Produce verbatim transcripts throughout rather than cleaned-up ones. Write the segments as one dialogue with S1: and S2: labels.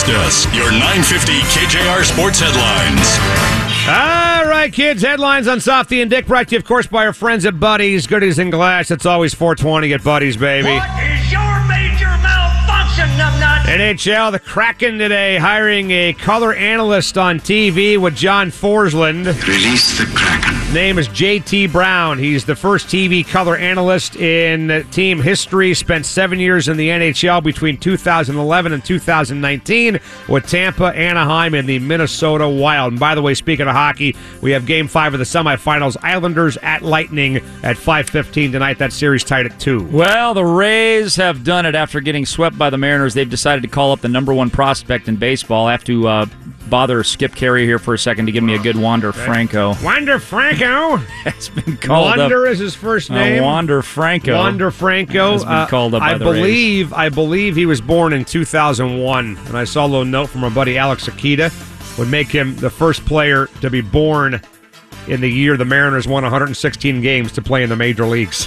S1: Desk, your nine fifty K J R Sports headlines.
S2: All right, kids, headlines on Softy and Dick, brought to you, of course, by our friends at Buddy's. Goodies in glass. It's always four twenty at Buddy's, baby.
S3: What is your major malfunction, numbnuts?
S2: N H L, the Kraken today hiring a color analyst on T V with John Forsland.
S4: Release the Kraken.
S2: Name is J T Brown. He's the first T V color analyst in team history. Spent seven years in the N H L between two thousand eleven and two thousand nineteen with Tampa, Anaheim, and the Minnesota Wild. And by the way, speaking of hockey, we have Game five of the semifinals. Islanders at Lightning at five fifteen tonight. That series tied at two.
S5: Well, the Rays have done it after getting swept by the Mariners. They've decided to call up the number one prospect in baseball. I have to uh, bother Skip Carey here for a second to give me a good Wander Franco.
S2: Wander Franco
S5: Has been called
S2: Wander
S5: up.
S2: is his first
S5: Uh,
S2: name.
S5: Wander Franco.
S2: Wander Franco
S5: Has been called up by
S2: I
S5: the
S2: believe I believe he was born in two thousand one, and I saw a little note from our buddy Alex Akita would make him the first player to be born in the year the Mariners won one hundred sixteen games to play in the major leagues.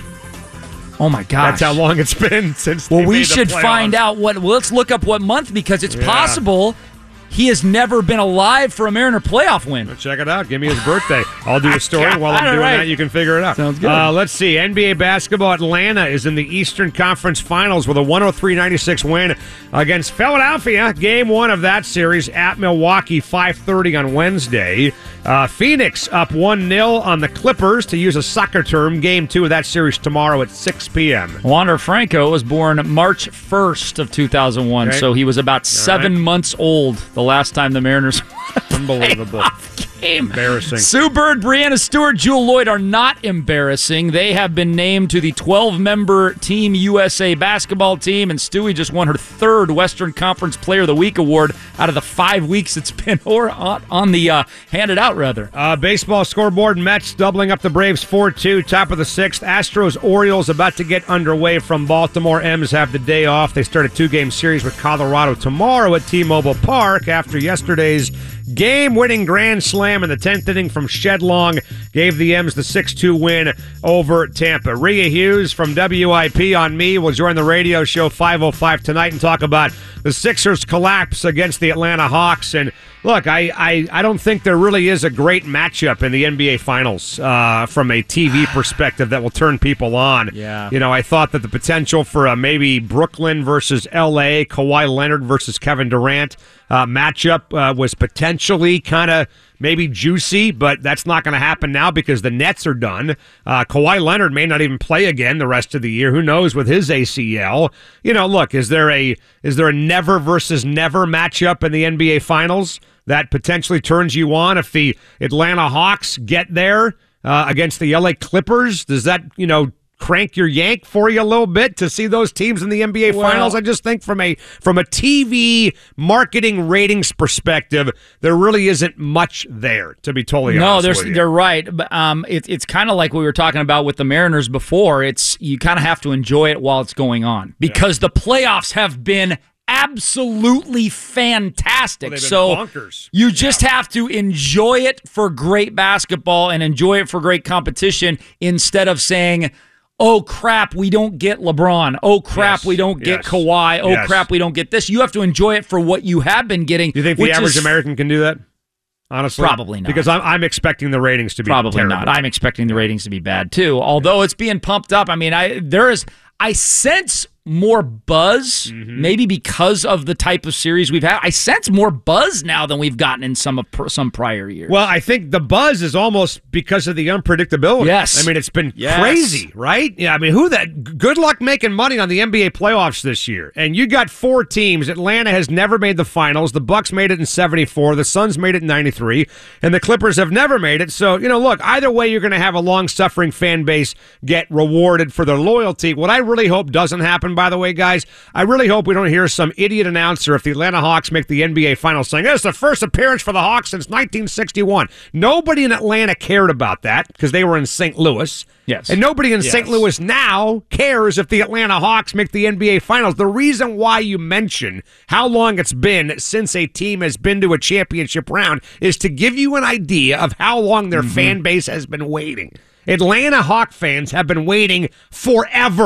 S5: Oh my gosh!
S2: That's how long it's been since.
S5: Well,
S2: they
S5: we
S2: made the
S5: should
S2: playoffs.
S5: find out what. Well, let's look up what month, because it's
S2: Yeah.
S5: possible he has never been alive for a Mariner playoff win.
S2: Check it out. Give me his birthday. I'll do a story while I'm
S5: All
S2: doing
S5: right.
S2: that. You can figure it out.
S5: Sounds good.
S2: Uh, let's see. N B A basketball. Atlanta is in the Eastern Conference Finals with a one oh three ninety-six win against Philadelphia. Game one of that series at Milwaukee, five thirty on Wednesday. Uh, Phoenix up one nil on the Clippers, to use a soccer term. Game two of that series tomorrow at six p.m.
S5: Wander Franco was born March first of two thousand one,
S2: Okay.
S5: so he was about seven
S2: right.
S5: months old the last time the Mariners
S2: Unbelievable.
S5: game.
S2: Embarrassing.
S5: Sue Bird, Brianna Stewart, Jewel Lloyd are not embarrassing. They have been named to the twelve-member Team U S A basketball team, and Stewie just won her third Western Conference Player of the Week award out of the five weeks it's been or on, on the uh, handed out, rather.
S2: Uh, baseball scoreboard, Mets doubling up the Braves four two, top of the sixth. Astros, Orioles about to get underway from Baltimore. M's have the day off. They start a two-game series with Colorado tomorrow at T-Mobile Park after yesterday's game-winning grand slam in the tenth inning from Shedlong gave the M's the six two win over Tampa. Rhea Hughes from W I P on Me will join the radio show five oh five tonight and talk about the Sixers' collapse against the Atlanta Hawks. And look, I, I, I don't think there really is a great matchup in the N B A Finals uh, from a T V perspective that will turn people on.
S5: Yeah.
S2: You know, I thought that the potential for a maybe Brooklyn versus L A, Kawhi Leonard versus Kevin Durant uh, matchup uh, was potentially kind of maybe juicy, but that's not going to happen now because the Nets are done. Uh, Kawhi Leonard may not even play again the rest of the year. Who knows with his A C L? You know, look, is there a is there a never versus never matchup in the N B A Finals that potentially turns you on if the Atlanta Hawks get there uh, against the L A Clippers? Does that, you know, crank your yank for you a little bit to see those teams in the N B A
S5: Well,
S2: Finals? I just think from a from a T V marketing ratings perspective, there really isn't much there, to be totally
S5: No,
S2: honest
S5: there's,
S2: with you.
S5: you're right. But um, it, it's kind of like we were talking about with the Mariners before. It's you kind of have to enjoy it while it's going on because the playoffs have been absolutely fantastic.
S2: Well, they've been
S5: so
S2: bonkers.
S5: you just have to enjoy it for great basketball and enjoy it for great competition instead of saying, oh, crap, we don't get LeBron. Oh, crap,
S2: Yes,
S5: we don't get
S2: yes,
S5: Kawhi. Oh,
S2: yes.
S5: crap, we don't get this. You have to enjoy it for what you have been getting.
S2: Do you think the
S5: which
S2: average
S5: is
S2: American can do that? Honestly,
S5: Probably not.
S2: Because I'm I'm expecting the ratings to be
S5: Probably
S2: terrible.
S5: not. I'm expecting the ratings to be bad too. Although it's being pumped up. I mean, I there is I sense more buzz,
S2: Mm-hmm.
S5: maybe because of the type of series we've had. I sense more buzz now than we've gotten in some of pr- some prior years.
S2: Well, I think the buzz is almost because of the unpredictability.
S5: Yes.
S2: I mean, it's been
S5: Yes.
S2: crazy, right? Yeah, I mean, who that? Good luck making money on the N B A playoffs this year. And you got four teams. Atlanta has never made the finals. The Bucks made it in seventy-four. The Suns made it in ninety-three. And the Clippers have never made it. So, you know, look, either way, you're going to have a long-suffering fan base get rewarded for their loyalty. What I really hope doesn't happen, by the way, guys, I really hope we don't hear some idiot announcer if the Atlanta Hawks make the N B A Finals saying, "This is the first appearance for the Hawks since nineteen sixty-one." Nobody in Atlanta cared about that because they were in Saint Louis.
S5: Yes.
S2: And nobody in
S5: Yes.
S2: Saint Louis now cares if the Atlanta Hawks make the N B A Finals. The reason why you mention how long it's been since a team has been to a championship round is to give you an idea of how long their fan base has been waiting. Atlanta Hawk fans have been waiting forever.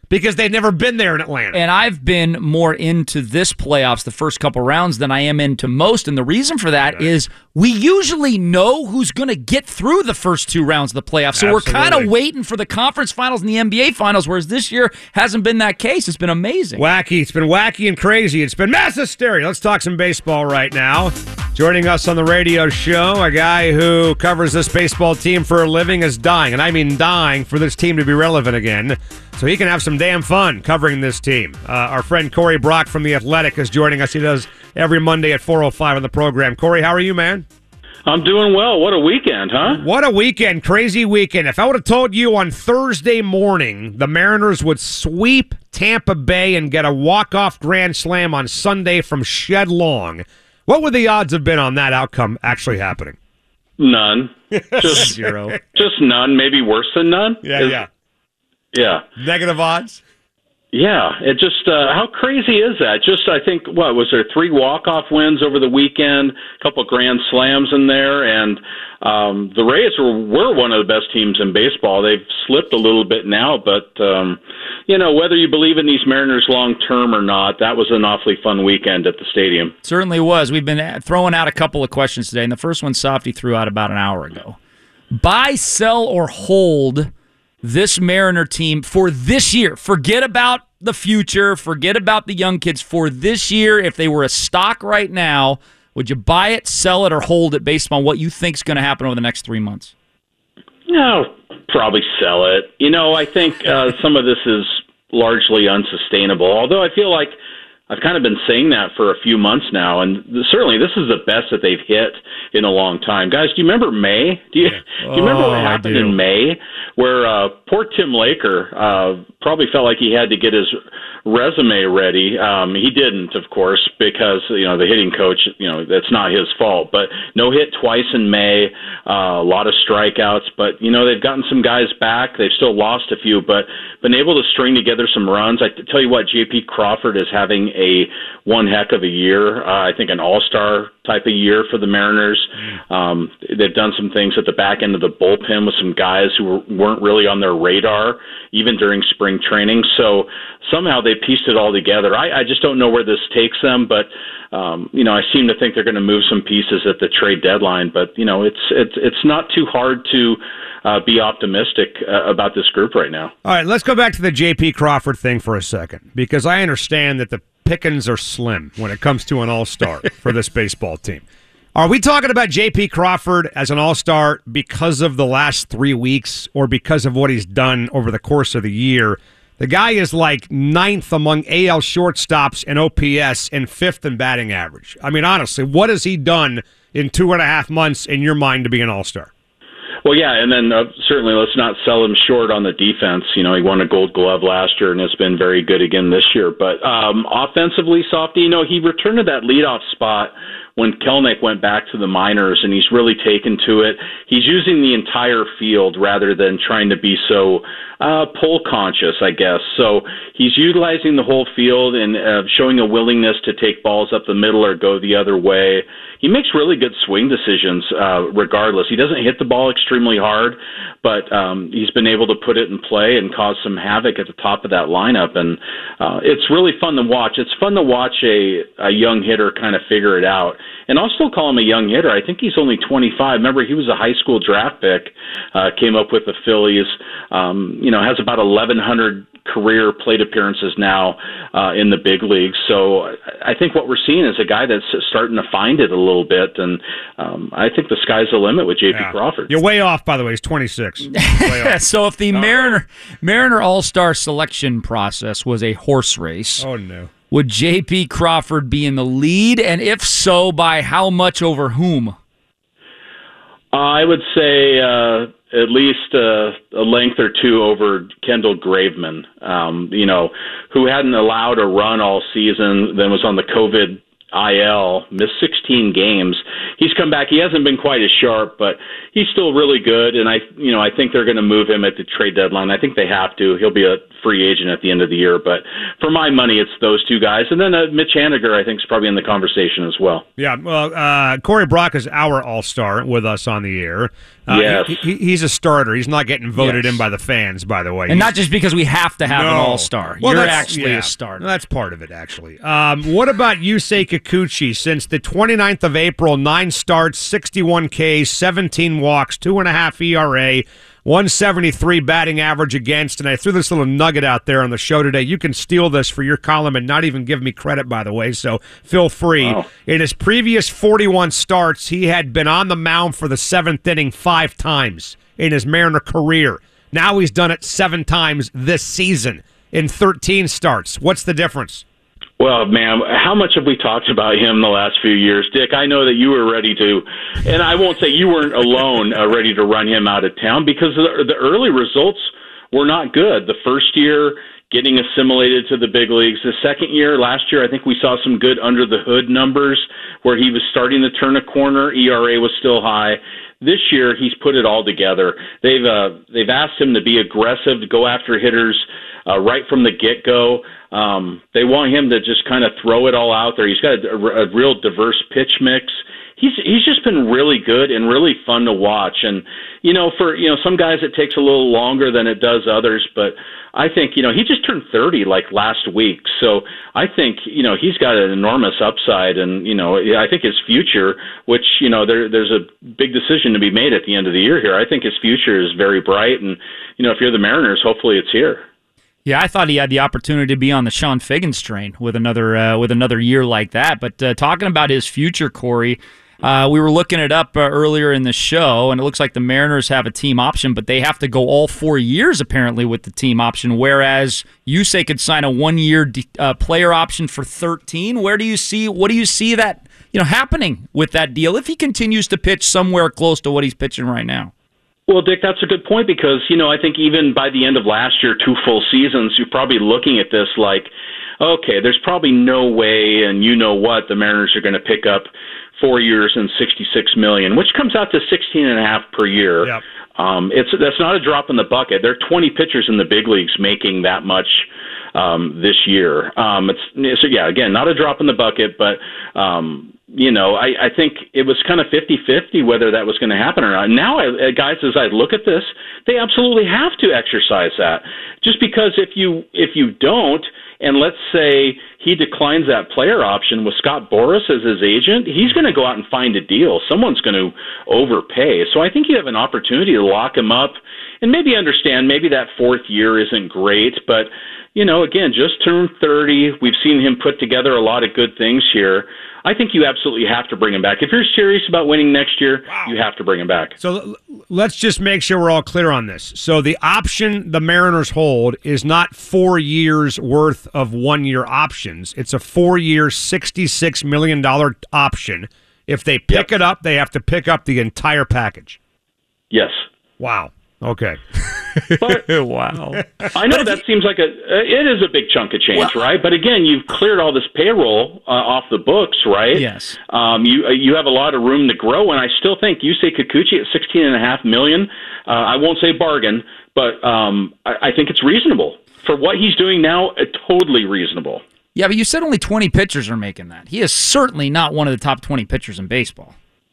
S2: because they've never been there in Atlanta.
S5: And I've been more into this playoffs the first couple rounds than I am into most. And the reason for that yeah. is we usually know who's going to get through the first two rounds of the playoffs. So Absolutely. We're kind of waiting for the conference finals and the N B A finals, whereas this year hasn't been that case. It's been amazing.
S2: Wacky. It's been wacky and crazy. It's been mass hysteria. Let's talk some baseball right now. Joining us on the radio show, a guy who covers this baseball team for a living is dying, and I mean dying for this team to be relevant again, so he can have some damn fun covering this team. Uh, our friend Corey Brock from The Athletic is joining us. He does every Monday at four oh five on the program. Corey, how are you, man?
S4: I'm doing well. What a weekend, huh?
S2: What a weekend. Crazy weekend. If I would have told you on Thursday morning the Mariners would sweep Tampa Bay and get a walk-off grand slam on Sunday from Shed Long, what would the odds have been on that outcome actually happening?
S4: None. Just
S5: zero.
S4: Just none. Maybe worse than none.
S2: Yeah,
S4: Is,
S2: yeah.
S4: Yeah.
S2: Negative odds?
S4: Yeah. It just, uh, how crazy is that? Just, I think, what, was there three walk-off wins over the weekend, a couple grand slams in there, and um, the Rays were, were one of the best teams in baseball. They've slipped a little bit now, but, um, you know, whether you believe in these Mariners long-term or not, that was an awfully fun weekend at the stadium.
S5: Certainly was. We've been throwing out a couple of questions today, and the first one Softy threw out about an hour ago. Buy, sell, or hold this Mariner team for this year. Forget about the future. Forget about the young kids. For this year, if they were a stock right now, would you buy it, sell it, or hold it based on what you think is going to happen over the next three months?
S4: No, probably sell it. You know, I think uh, some of this is largely unsustainable, although I feel like I've kind of been saying that for a few months now, and certainly this is the best that they've hit in a long time. Guys, do you remember May? Do you, do you remember
S5: oh,
S4: what happened in May where uh, poor Tim Laker uh, probably felt like he had to get his resume ready? Um, he didn't, of course, because, you know, the hitting coach, you know, that's not his fault. But no hit twice in May, uh, a lot of strikeouts. But, you know, they've gotten some guys back. They've still lost a few, but been able to string together some runs. I tell you what, J P Crawford is having a one heck of a year. Uh, I think an all-star type of year for the Mariners. Um, they've done some things at the back end of the bullpen with some guys who were, weren't really on their radar, even during spring training. So somehow they pieced it all together. I, I just don't know where this takes them, but um, you know, I seem to think they're going to move some pieces at the trade deadline. But you know, it's it's it's not too hard to uh, be optimistic uh, about this group right now.
S2: All right, let's go back to the J P Crawford thing for a second, because I understand that the pickings are slim when it comes to an all-star for this baseball team. Are we talking about J P Crawford as an all-star because of the last three weeks or because of what he's done over the course of the year? The guy is like ninth among A L shortstops in O P S and fifth in batting average. I mean, honestly, what has he done in two and a half months in your mind to be an all-star?
S4: Well, yeah, and then uh, certainly let's not sell him short on the defense. You know, he won a Gold Glove last year and has been very good again this year. But um, offensively, Softy, you know, he returned to that leadoff spot when Kelenic went back to the minors, and he's really taken to it. He's using the entire field rather than trying to be so uh, pull conscious, I guess. So he's utilizing the whole field and uh, showing a willingness to take balls up the middle or go the other way. He makes really good swing decisions uh, regardless. He doesn't hit the ball extremely hard, but um, he's been able to put it in play and cause some havoc at the top of that lineup. And uh, it's really fun to watch. It's fun to watch a, a young hitter kind of figure it out. And I'll still call him a young hitter. I think he's only twenty-five. Remember, he was a high school draft pick, uh, came up with the Phillies, um, you know, has about eleven hundred career plate appearances now uh, in the big leagues. So I think what we're seeing is a guy that's starting to find it a little bit, and um, I think the sky's the limit with J P
S2: yeah.
S4: Crawford.
S2: You're way off, by the way. He's twenty-six.
S5: So if the oh. Mariner Mariner All-Star selection process was a horse race,
S2: oh no,
S5: would J P Crawford be in the lead? And if so, by how much over whom?
S4: Uh, I would say uh, at least uh, a length or two over Kendall Graveman, um, you know, who hadn't allowed a run all season, then was on the COVID I L, missed sixteen games. He's come back. He hasn't been quite as sharp, but he's still really good. And I, you know, I think they're going to move him at the trade deadline. I think they have to. He'll be a free agent at the end of the year. But for my money, it's those two guys. And then uh, Mitch Haniger, I think, is probably in the conversation as well.
S2: Yeah, well, uh, Corey Brock is our all-star with us on the air. Uh,
S4: yes.
S2: He, he, he's a starter. He's not getting voted
S5: Yes.
S2: in by the fans, by the way.
S5: And
S2: He's,
S5: not just because we have to have
S2: no.
S5: an all-star.
S2: Well,
S5: You're
S2: that's-
S5: actually
S2: yeah.
S5: a starter.
S2: That's part of it, actually. Um, what about Yusei Kikuchi? Since the twenty-ninth of April, nine starts, sixty-one Ks, seventeen walks, two and a half E R A, one seventy-three batting average against. And I threw this little nugget out there on the show today. You can steal this for your column and not even give me credit, by the way, so feel free.
S4: Wow.
S2: In his previous forty-one starts, he had been on the mound for the seventh inning five times in his Mariner career. Now he's done it seven times this season in thirteen starts. What's the difference?
S4: Well, man, how much have we talked about him the last few years? Dick, I know that you were ready to, and I won't say you weren't alone, uh, ready to run him out of town because the, the early results were not good. The first year, getting assimilated to the big leagues. The second year, last year, I think we saw some good under-the-hood numbers where he was starting to turn a corner. E R A was still high. This year, he's put it all together. They've uh, they've asked him to be aggressive, to go after hitters uh, right from the get-go. Um, they want him to just kind of throw it all out there. He's got a, a real diverse pitch mix. He's he's just been really good and really fun to watch. And you know, for you know some guys, it takes a little longer than it does others. But I think you know he just turned thirty like last week, so I think you know he's got an enormous upside. And you know, I think his future, which you know there there's a big decision to be made at the end of the year here. I think his future is very bright. And you know, if you're the Mariners, hopefully it's here.
S5: Yeah, I thought he had the opportunity to be on the Sean Figgins train with another uh, with another year like that. But uh, talking about his future, Corey, uh, we were looking it up uh, earlier in the show, and it looks like the Mariners have a team option, but they have to go all four years apparently with the team option. Whereas Yusei could sign a one-year de- uh, player option for thirteen. Where do you see? What do you see that you know happening with that deal if he continues to pitch somewhere close to what he's pitching right now?
S4: Well, Dick, that's a good point because, you know, I think even by the end of last year, two full seasons, you're probably looking at this like, okay, there's probably no way, and you know what, the Mariners are going to pick up four years and sixty-six million dollars, which comes out to sixteen and a half per year.
S2: Yep.
S4: Um, it's that's not a drop in the bucket. There are twenty pitchers in the big leagues making that much um, this year. Um, it's so yeah, again, not a drop in the bucket, but um, you know, I, I think it was kind of fifty-fifty whether that was going to happen or not. Now, I, guys, as I look at this, they absolutely have to exercise that. Just because if you if you don't, and let's say he declines that player option with Scott Boras as his agent, he's going to go out and find a deal. Someone's going to overpay. So I think you have an opportunity to lock him up and maybe understand maybe that fourth year isn't great, but you know, again, just turned thirty. We've seen him put together a lot of good things here. I think you absolutely have to bring him back. If you're serious about winning next year, wow. you have to bring him back.
S2: So l- let's just make sure we're all clear on this. So the option the Mariners hold is not four years worth of one-year options. It's a four-year, sixty-six million dollars option. If they pick yep. it up, they have to pick up the entire package.
S4: Yes.
S2: Wow. Okay.
S4: But,
S5: wow.
S4: I know that seems like a it is a big chunk of change, well, right? But again, you've cleared all this payroll uh, off the books, right?
S5: Yes.
S4: Um, you you have a lot of room to grow, and I still think Yusei Kikuchi at sixteen and a half million. Uh, I won't say bargain, but um, I, I think it's reasonable for what he's doing now. Uh, totally reasonable.
S5: Yeah, but you said only twenty pitchers are making that. He is certainly not one of the top twenty pitchers in baseball.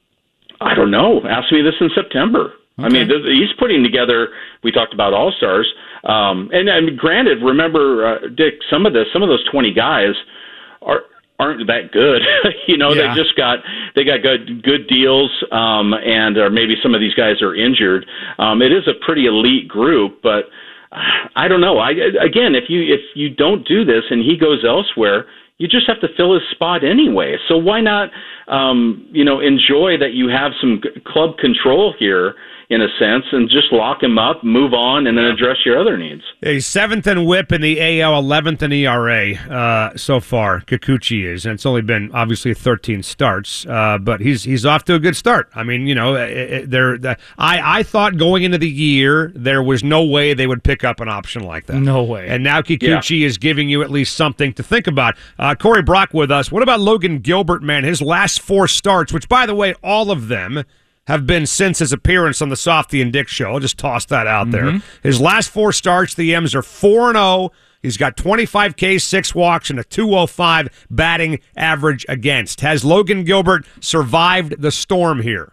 S4: I don't know. Ask me this in September. Okay. I mean, th- he's putting together. We talked about all stars, um, and, and granted, remember, uh, Dick, some of this, some of those twenty guys are aren't that good. you know,
S5: yeah.
S4: they just got they got good good deals, um, and or maybe some of these guys are injured. Um, it is a pretty elite group, but I don't know. I again, if you if you don't do this and he goes elsewhere, you just have to fill his spot anyway. So why not um, you know, enjoy that you have some club control here, in a sense, and just lock him up, move on, and then address your other needs.
S2: He's seventh in whip in the A L, eleventh in E R A uh, so far. Kikuchi is, and it's only been obviously thirteen starts, uh, but he's he's off to a good start. I mean, you know, there. The, I I thought going into the year there was no way they would pick up an option like that.
S5: No way.
S2: And now Kikuchi yeah. is giving you at least something to think about. Uh, Corey Brock with us. What about Logan Gilbert, man? His last four starts, which by the way, all of them have been since his appearance on the Softy and Dick show. I'll just toss that out there. Mm-hmm. His last four starts, the M's are four and oh. He's got twenty-five Ks, six walks, and a two oh five batting average against. Has Logan Gilbert survived the storm here?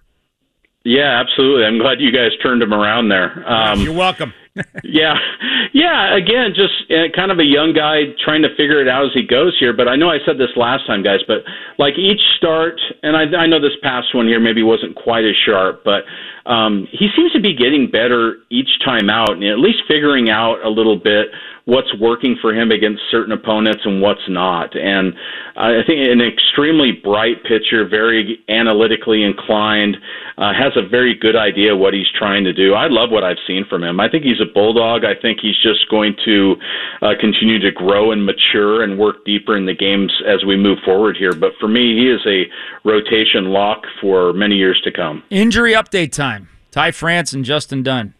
S4: Yeah, absolutely. I'm glad you guys turned him around there. Um,
S2: You're welcome.
S4: yeah. Yeah, again, just uh, kind of a young guy trying to figure it out as he goes here. But I know I said this last time, guys, but like each start, and I, I know this past one here maybe wasn't quite as sharp, but um, he seems to be getting better each time out and at least figuring out a little bit what's working for him against certain opponents and what's not. And uh, I think an extremely bright pitcher, very analytically inclined, uh, has a very good idea what he's trying to do. I love what I've seen from him. I think he's a bulldog. I think he's just going to uh, continue to grow and mature and work deeper in the games as we move forward here. But for me, he is a rotation lock for many years to come.
S5: Injury update time. Ty France and Justin Dunn.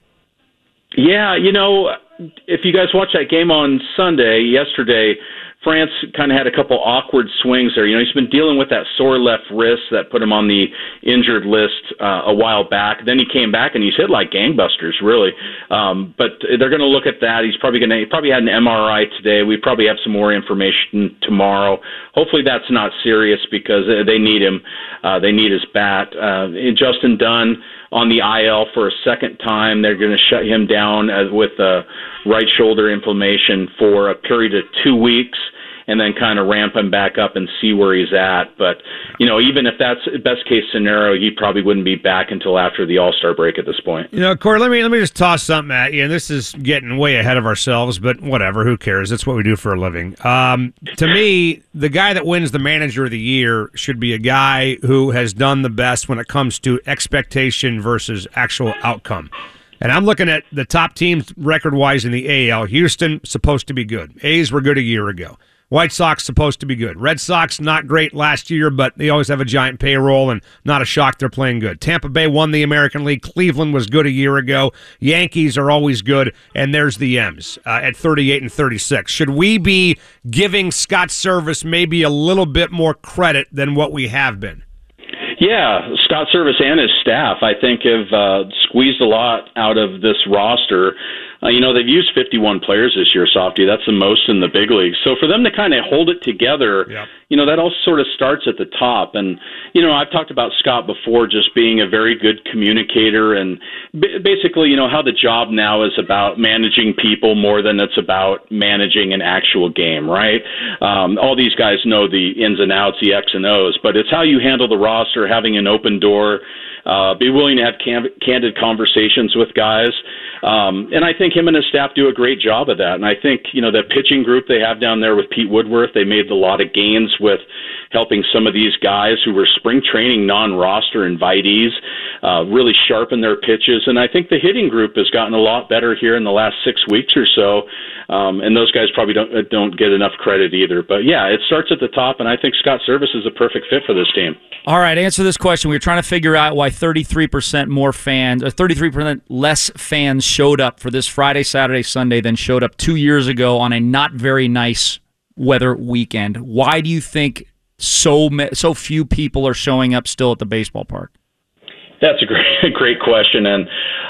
S4: Yeah, you know, if you guys watched that game on Sunday, yesterday, France kind of had a couple awkward swings there. You know, he's been dealing with that sore left wrist that put him on the injured list uh, a while back. Then he came back and he's hit like gangbusters, really. Um, but they're going to look at that. He's probably going to. He probably had an M R I today. We probably have some more information tomorrow. Hopefully that's not serious because they need him. Uh, they need his bat. Uh, Justin Dunn on the I L for a second time. They're going to shut him down uh, with uh, right shoulder inflammation for a period of two weeks and then kind of ramp him back up and see where he's at. But, you know, even if that's best case scenario, he probably wouldn't be back until after the All-Star break at this point.
S2: You know, Corey, let me let me just toss something at you, and this is getting way ahead of ourselves, but whatever, who cares? That's what we do for a living. Um, to me, the guy that wins the Manager of the Year should be a guy who has done the best when it comes to expectation versus actual outcome. And I'm looking at the top teams record-wise in the A L. Houston, supposed to be good. A's were good a year ago. White Sox supposed to be good. Red Sox not great last year, but they always have a giant payroll and not a shock they're playing good. Tampa Bay won the American League. Cleveland was good a year ago. Yankees are always good, and there's the M's uh, at thirty-eight and thirty-six. Should we be giving Scott Service maybe a little bit more credit than what we have been?
S4: Yeah, Scott Service and his staff, I think, have uh, squeezed a lot out of this roster. Uh, you know, they've used fifty-one players this year, Softy. That's the most in the big leagues. So for them to kind of hold it together, yep. you know, that all sort of starts at the top. And, you know, I've talked about Scott before just being a very good communicator and b- basically, you know, how the job now is about managing people more than it's about managing an actual game, right? Um, all these guys know the ins and outs, the X and O's, but it's how you handle the roster, having an open door, uh, be willing to have cam- candid conversations with guys. Um, and I think him and his staff do a great job of that. And I think, you know, the pitching group they have down there with Pete Woodworth, they made a lot of gains with helping some of these guys who were spring training non-roster invitees uh, really sharpen their pitches. And I think the hitting group has gotten a lot better here in the last six weeks or so. Um, and those guys probably don't don't get enough credit either. But, yeah, it starts at the top, and I think Scott Service is a perfect fit for this team.
S5: All right, answer this question. We were trying to figure out why thirty-three percent more fans, or thirty-three percent less fans showed up for this Friday, Saturday, Sunday than showed up two years ago on a not very nice weather weekend. Why do you think so so few people are showing up still at the baseball park?
S4: That's a great, great question, and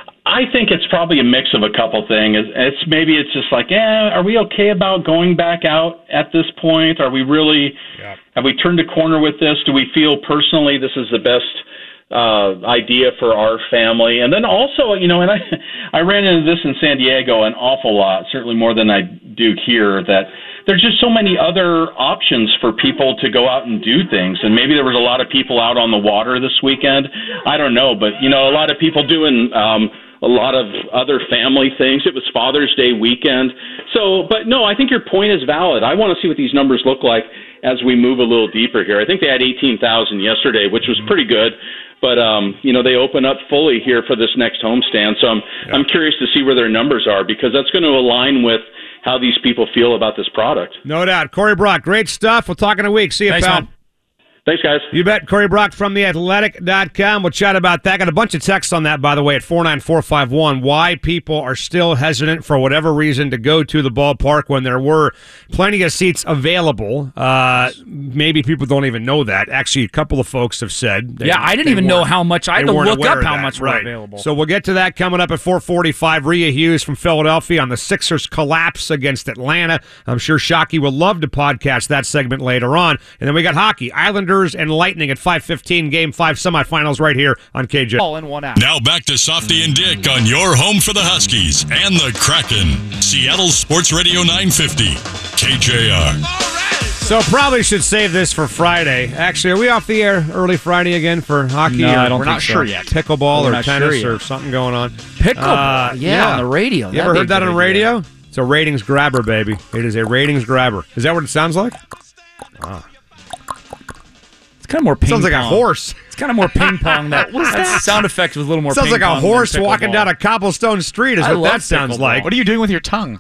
S4: I think it's probably a mix of a couple things. It's maybe it's just like, eh, are we okay about going back out at this point? Are we really, yeah. have we turned a corner with this? Do we feel personally this is the best uh, idea for our family? And then also, you know, and I, I ran into this in San Diego an awful lot, certainly more than I do here, that there's just so many other options for people to go out and do things. And maybe there was a lot of people out on the water this weekend. I don't know, but, you know, a lot of people doing um, a lot of other family things. It was Father's Day weekend. So, but no, I think your point is valid. I want to see what these numbers look like as we move a little deeper here. I think they had eighteen thousand yesterday, which was pretty good. But, um, you know, they open up fully here for this next homestand. So I'm, yeah. I'm curious to see where their numbers are, because that's going to align with how these people feel about this product.
S2: No doubt. Corey Brock, great stuff. We'll talk in a week. See you,
S5: Thanks,
S2: pal.
S5: man.
S4: Thanks, guys.
S2: You bet. Corey Brock from the athletic dot com. We'll chat about that. Got a bunch of texts on that, by the way, at four nine four five one. Why people are still hesitant, for whatever reason, to go to the ballpark when there were plenty of seats available. Uh, maybe people don't even know that. Actually, a couple of folks have said. They,
S5: yeah, I didn't even know how much. I had to look up how
S2: that.
S5: much
S2: right.
S5: were available.
S2: So we'll get to that coming up at four forty-five. Rhea Hughes from Philadelphia on the Sixers' collapse against Atlanta. I'm sure Shockey will love to podcast that segment later on. And then we got hockey, Islanders and Lightning at five fifteen, Game five semifinals right here on K J.
S5: All in one out.
S1: Now back to Softy and Dick on your home for the Huskies and the Kraken. Seattle Sports Radio nine fifty, K J R.
S2: So probably should save this for Friday. Actually, are we off the air early Friday again for hockey?
S5: No,
S2: or
S5: I don't
S2: we're
S5: think
S2: not
S5: so.
S2: sure yet. Pickleball
S5: We're
S2: or
S5: not
S2: tennis
S5: sure
S2: or
S5: yet.
S2: something going on.
S5: Pickleball,
S2: Uh,
S5: yeah, on the radio.
S2: You
S5: That'd
S2: ever
S5: be a
S2: heard that
S5: good
S2: on
S5: idea.
S2: radio? It's a ratings grabber, baby. It is a ratings grabber. Is that what it sounds like? Ah.
S5: It's kind of more ping
S2: Sounds like
S5: pong.
S2: a horse.
S5: It's kind of more ping pong. That, that sound effect was a little more
S2: Sounds
S5: ping
S2: like a
S5: pong than
S2: horse walking
S5: pickleball.
S2: down a cobblestone street is
S5: I
S2: what
S5: love
S2: that sounds
S5: pickleball.
S2: like.
S6: What are you doing with your tongue?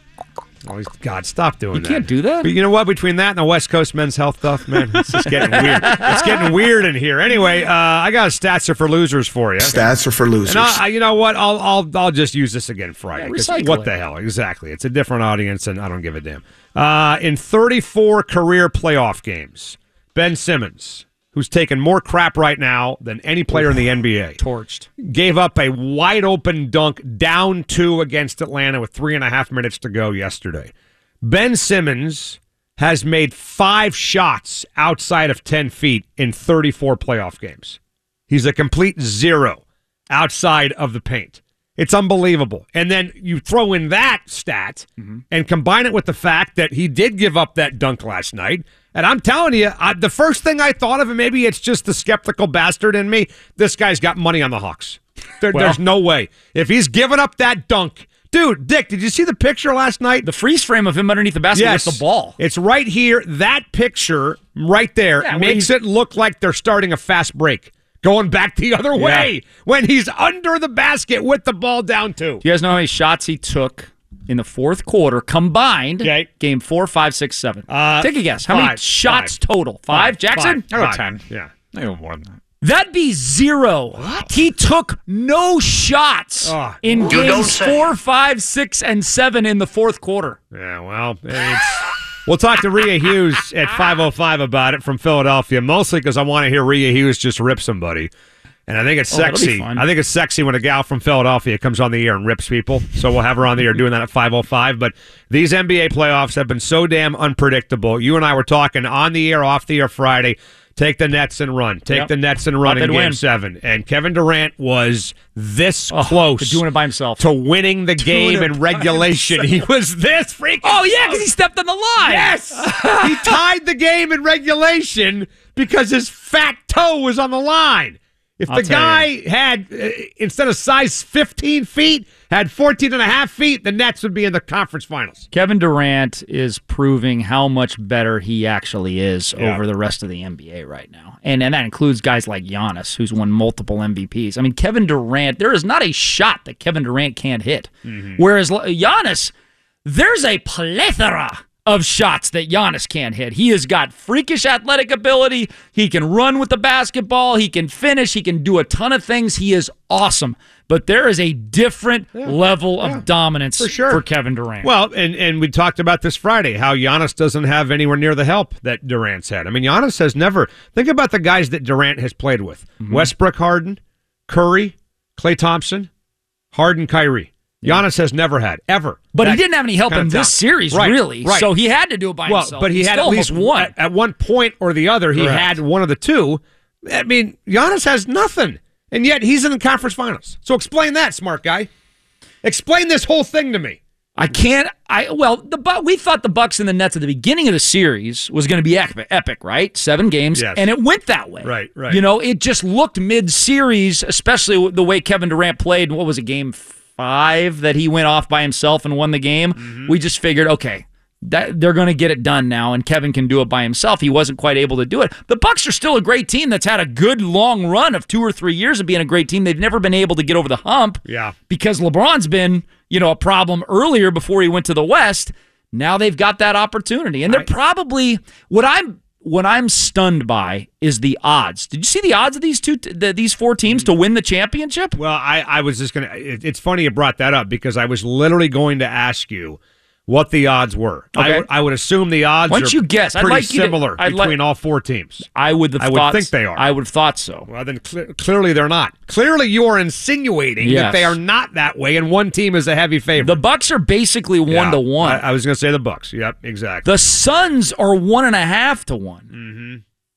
S2: Oh, God, stop doing
S5: You
S2: that.
S5: can't do that?
S2: But you know what? Between that and the West Coast men's health stuff, man, it's just getting weird. It's getting weird in here. Anyway, uh, I got a stats are for losers for you.
S7: Stats are for losers.
S2: And I, I, you know what? I'll I'll I'll just use this again Friday.
S5: Yeah,
S2: 'cause
S5: recycle
S2: what
S5: it.
S2: the hell? Exactly. It's a different audience, and I don't give a damn. Uh, in thirty-four career playoff games, Ben Simmons, who's taken more crap right now than any player in the N B A,
S5: Torched.
S2: gave up a wide open dunk down two against Atlanta with three and a half minutes to go yesterday. Ben Simmons has made five shots outside of ten feet in thirty-four playoff games. He's a complete zero outside of the paint. It's unbelievable. And then you throw in that stat mm-hmm. and combine it with the fact that he did give up that dunk last night. And I'm telling you, I, the first thing I thought of, and maybe it's just the skeptical bastard in me, this guy's got money on the Hawks. There,
S5: Well,
S2: there's no way. If he's giving up that dunk... Dude, Dick, did you see the picture last night?
S5: The freeze frame of him underneath the basket
S2: Yes.
S5: with the ball.
S2: It's right here. That picture right there
S5: Yeah, when
S2: makes
S5: he's-
S2: it look like they're starting a fast break. Going back the other way when he's under the basket with the ball down two.
S5: Do you guys know how many shots he took in the fourth quarter combined?
S2: Okay.
S5: Game four, five, six, seven.
S2: Uh,
S5: Take a guess. How many
S2: five,
S5: shots
S2: five.
S5: total? Five, Jackson?
S2: Five,
S6: I
S2: five.
S6: go ten.
S2: Yeah.
S6: I go more than that.
S5: That'd be zero. What? He took no shots
S2: Oh,
S5: in
S3: You don't
S5: games
S3: say.
S5: four, five, six, and seven in the fourth quarter.
S2: Yeah, well, it's... We'll talk to Rhea Hughes at five oh five about it from Philadelphia, mostly because I want to hear Rhea Hughes just rip somebody. And I think it's
S5: Oh, that'll be
S2: sexy.
S5: fun.
S2: I think it's sexy when a gal from Philadelphia comes on the air and rips people. So we'll have her on the air doing that at five oh five. But these N B A playoffs have been so damn unpredictable. You and I were talking on the air, off the air Friday. Take the Nets and run. Take
S5: Yep.
S2: the Nets and run
S5: Thought
S2: in
S5: they'd
S2: Game
S5: win.
S2: seven. And Kevin Durant was this
S5: Oh,
S2: close
S5: to doing it by himself.
S2: to winning the game
S5: it
S2: in
S5: by
S2: regulation. He was this freaking
S5: Oh, yeah, because
S2: close.
S5: he stepped on the line.
S2: Yes! He tied the game in regulation because his fat toe was on the line. If
S5: I'll
S2: the
S5: tell
S2: guy had, uh, instead of size fifteen feet, had fourteen and a half feet, the Nets would be in the conference finals.
S5: Kevin Durant is proving how much better he actually is
S2: Yeah.
S5: over the rest of the N B A right now. And and that includes guys like Giannis, who's won multiple M V Ps. I mean, Kevin Durant, there is not a shot that Kevin Durant can't hit.
S2: Mm-hmm.
S5: Whereas L- Giannis, there's a plethora of shots that Giannis can't hit. He has got freakish athletic ability. He can run with the basketball. He can finish. He can do a ton of things. He is awesome. But there is a different level of dominance
S2: for sure.
S5: for Kevin Durant.
S2: Well, and, and we talked about this Friday, how Giannis doesn't have anywhere near the help that Durant's had. I mean, Giannis has never, think about the guys that Durant has played with.
S5: Mm-hmm.
S2: Westbrook, Harden, Curry, Klay Thompson, Harden, Kyrie. Giannis has never had, ever.
S5: But
S2: that
S5: he didn't have any help
S2: kind
S5: in
S2: of
S5: this
S2: talent.
S5: series,
S2: Right,
S5: really.
S2: right.
S5: So he had to do it by
S2: Well,
S5: himself.
S2: but he had
S5: still
S2: at least
S5: almost won.
S2: At, at one point or the other, he
S5: Correct.
S2: had one of the two. I mean, Giannis has nothing, and yet he's in the conference finals. So explain that, smart guy. Explain this whole thing to me.
S5: I can't. I well, the Bu- we thought the Bucks and the Nets at the beginning of the series was going to be epic, epic, right? Seven games,
S2: Yes.
S5: and it went that way.
S2: Right, right.
S5: You know, it just looked mid-series, especially the way Kevin Durant played. What was it, game five that he went off by himself and won the game?
S2: Mm-hmm.
S5: We just figured, okay, that they're going to get it done now, and Kevin can do it by himself. He wasn't quite able to do it. The Bucks are still a great team that's had a good long run of two or three years of being a great team. They've never been able to get over the hump
S2: Yeah.
S5: because LeBron's been, you know, a problem earlier before he went to the West. Now they've got that opportunity, and they're
S2: I,
S5: probably what I'm what I'm stunned by is the odds. Did you see the odds of these two, the, these four teams to win the championship?
S2: Well, I, I was just going to it, – it's funny you brought that up because I was literally going to ask you what the odds were.
S5: Okay.
S2: I, w- I would assume the odds
S5: Why don't
S2: are
S5: you guess? I'd
S2: pretty
S5: like you to-
S2: similar
S5: I'd
S2: between
S5: like-
S2: all four teams.
S5: I would have
S2: I would
S5: thought
S2: think they are.
S5: I would have thought so.
S2: Well, then cle- clearly they're not. Clearly you are insinuating
S5: Yes.
S2: that they are not that way, and one team is a heavy favorite.
S5: The Bucks are basically one
S2: Yeah,
S5: to one.
S2: I, I was going to say the Bucks. Yep, exactly.
S5: The Suns are one and a half to one.
S2: Mm-hmm.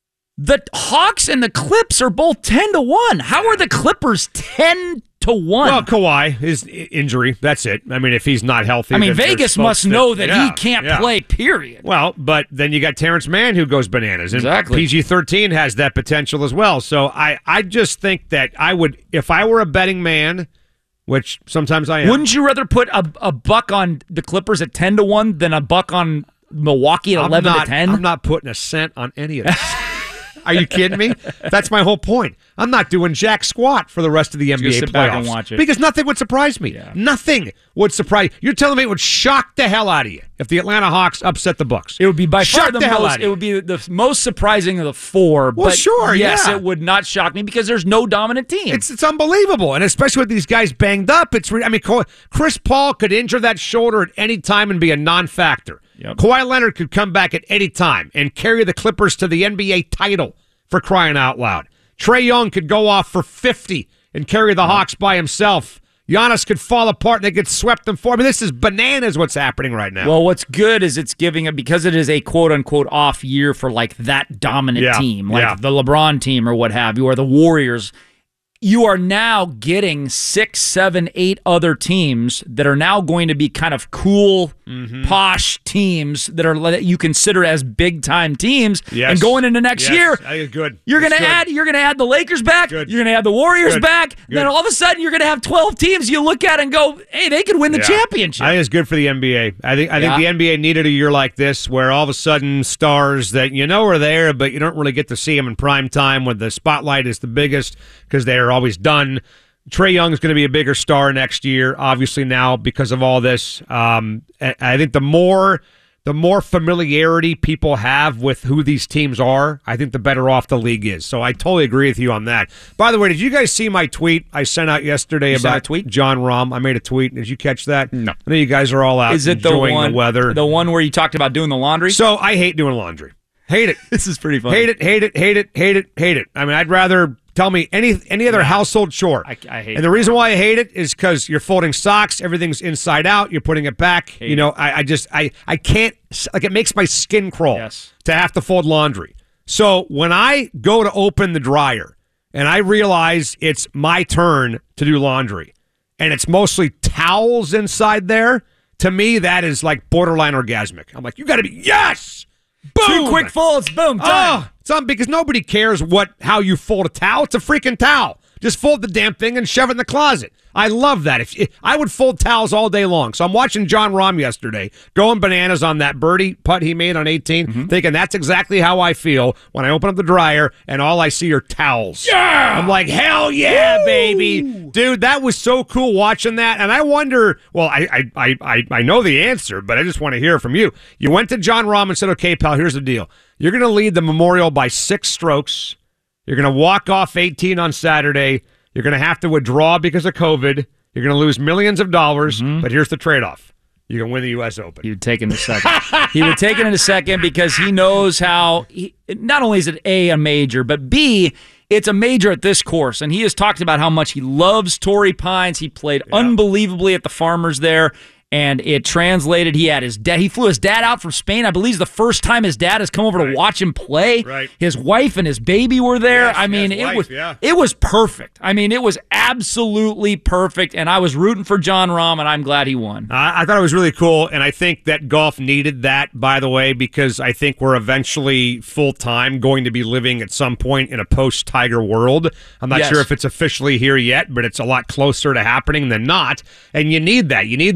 S5: The Hawks and the Clips are both ten to one. How are the Clippers ten to one?
S2: Well, Kawhi, his i- injury, that's it. I mean, if he's not healthy.
S5: I mean,
S2: then there's
S5: Vegas
S2: folks
S5: must know that
S2: yeah,
S5: he can't
S2: yeah.
S5: play, period.
S2: Well, but then you got Terrence Mann who goes bananas. And
S5: Exactly.
S2: P G thirteen has that potential as well. So I, I just think that I would, if I were a betting man, which sometimes I am.
S5: Wouldn't you rather put a, a buck on the Clippers at ten to one than a buck on Milwaukee at
S2: I'm
S5: eleven
S2: not,
S5: to ten?
S2: I'm not putting a cent on any of this. Are you kidding me? That's my whole point. I'm not doing jack squat for the rest of the N B A
S5: Just sit
S2: playoffs
S5: back and watch it.
S2: because nothing would surprise me.
S5: Yeah.
S2: Nothing would surprise. You're telling me it would shock the hell out of you if the Atlanta Hawks upset the Bucks.
S5: It would be by
S2: shock
S5: far the,
S2: the hell
S5: most.
S2: out of
S5: It
S2: you.
S5: would be the most surprising of the four.
S2: Well,
S5: but
S2: sure,
S5: yes,
S2: yeah.
S5: it would not shock me because there's no dominant team.
S2: It's it's unbelievable, and especially with these guys banged up. It's re- I mean, Ka- Chris Paul could injure that shoulder at any time and be a non-factor.
S5: Yep.
S2: Kawhi Leonard could come back at any time and carry the Clippers to the N B A title for crying out loud. Trae Young could go off for fifty and carry the Hawks by himself. Giannis could fall apart and they could sweep them for. I mean, this is bananas what's happening right now.
S5: Well, what's good is it's giving it because it is a quote unquote off year for like that dominant
S2: Yeah,
S5: team, like
S2: yeah.
S5: the LeBron team or what have you, or the Warriors. You are now getting six, seven, eight other teams that are now going to be kind of cool,
S2: Mm-hmm.
S5: posh teams that are that you consider as big time teams.
S2: Yes.
S5: And going into next
S2: Yes.
S5: year,
S2: I think it's good.
S5: You're
S2: It's
S5: gonna
S2: good.
S5: add. You're gonna add the Lakers back.
S2: Good.
S5: You're gonna add the Warriors
S2: Good.
S5: back.
S2: Good.
S5: Then all of a sudden, you're gonna have twelve teams you look at and go, "Hey, they could win the
S2: Yeah.
S5: championship."
S2: I think it's good for the N B A. I think I
S5: Yeah.
S2: think the N B A needed a year like this where all of a sudden stars that you know are there, but you don't really get to see them in prime time when the spotlight is the biggest because they're always done. Trae Young is going to be a bigger star next year, obviously now because of all this. Um, I I think the more the more familiarity people have with who these teams are, I think the better off the league is. So I totally agree with you on that. By the way, did you guys see my tweet I sent out yesterday
S5: You
S2: about
S5: sent a tweet?
S2: John Rahm? I made a tweet. Did you catch that?
S5: No.
S2: I know you guys are all out
S5: Is it the
S2: enjoying
S5: one?
S2: the weather.
S5: The one where you talked about doing the laundry?
S2: So I hate doing laundry. Hate it.
S5: this is pretty funny.
S2: Hate it, hate it, hate it, hate it, hate it. I mean, I'd rather tell me any any other household chore.
S5: I- I hate
S2: And the reason why I hate it is because you're folding socks, everything's inside out, you're putting it back.
S5: Hate
S2: you know, I, I just I I can't like it makes my skin crawl
S5: Yes.
S2: to have to fold laundry. So when I go to open the dryer and I realize it's my turn to do laundry, and it's mostly towels inside there, to me that is like borderline orgasmic. I'm like, you got to be yes. Boom!
S5: Two quick folds, boom, time.
S2: Oh, it's on because nobody cares what how you fold a towel. It's a freaking towel. Just fold the damn thing and shove it in the closet. I love that. If, if I would fold towels all day long. So I'm watching John Rahm yesterday, going bananas on that birdie putt he made on eighteen,
S5: Mm-hmm.
S2: thinking that's exactly how I feel when I open up the dryer and all I see are towels. Yeah! I'm like, hell yeah, Woo! Baby. Dude, that was so cool watching that. And I wonder, well, I I I I, I know the answer, but I just want to hear from you. You went to John Rahm and said, okay, pal, here's the deal. You're going to lead the Memorial by six strokes. You're going to walk off eighteen on Saturday. You're going to have to withdraw because of COVID. You're going to lose millions of dollars,
S5: Mm-hmm.
S2: but here's the trade-off. You can win the U S Open.
S5: He would take it in a second. he would take it in a second because he knows how. He, not only is it A, a major, but B, it's a major at this course. And he has talked about how much he loves Torrey Pines. He played yeah. unbelievably at the Farmers there. And it translated. He had his dad. He flew his dad out from Spain. I believe it's the first time his dad has come over
S2: right.
S5: to watch him play.
S2: Right.
S5: His wife and his baby were there.
S2: Yes,
S5: I mean,
S2: his
S5: it
S2: wife,
S5: was
S2: yeah.
S5: it was perfect. I mean, it was absolutely perfect. And I was rooting for John Rahm, and I'm glad he won.
S2: I, I thought it was really cool, and I think that golf needed that, by the way, because I think we're eventually full-time going to be living at some point in a post-Tiger world. I'm not
S5: Yes.
S2: sure if it's officially here yet, but it's a lot closer to happening than not, and you need that. You need those stars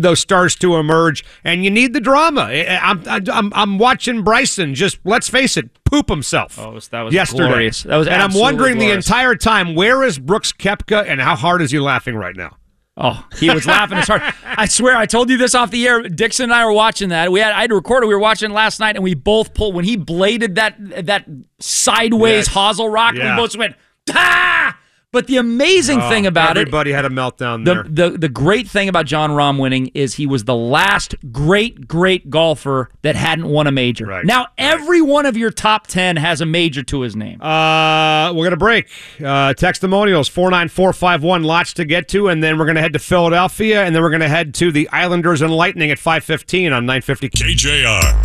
S2: stars to emerge, and you need the drama. I'm I'm I'm watching Bryson just, let's face it, poop himself.
S5: Oh, that was
S2: yesterday.
S5: glorious. That was
S2: and I'm wondering
S5: glorious.
S2: the entire time, where is Brooks Koepka, and how hard is he laughing right now?
S5: Oh, he was laughing as hard. I swear, I told you this off the air. Dixon and I were watching that. We had I had recorded. We were watching it last night, and we both pulled when he bladed that that sideways
S2: Yes.
S5: hosel rock.
S2: Yeah.
S5: We both went ah. But the amazing
S2: Oh,
S5: thing about
S2: everybody
S5: it,
S2: had a meltdown
S5: the,
S2: there.
S5: the the great thing about Jon Rahm winning is he was the last great great golfer that hadn't won a major.
S2: Right.
S5: Now every one of your top ten has a major to his name.
S2: Uh, we're going to break. Uh, Textimonials, four nine four five one, lots to get to, and then we're going to head to Philadelphia, and then we're going to head to the Islanders and Lightning at five fifteen on nine fifty.
S1: K J R.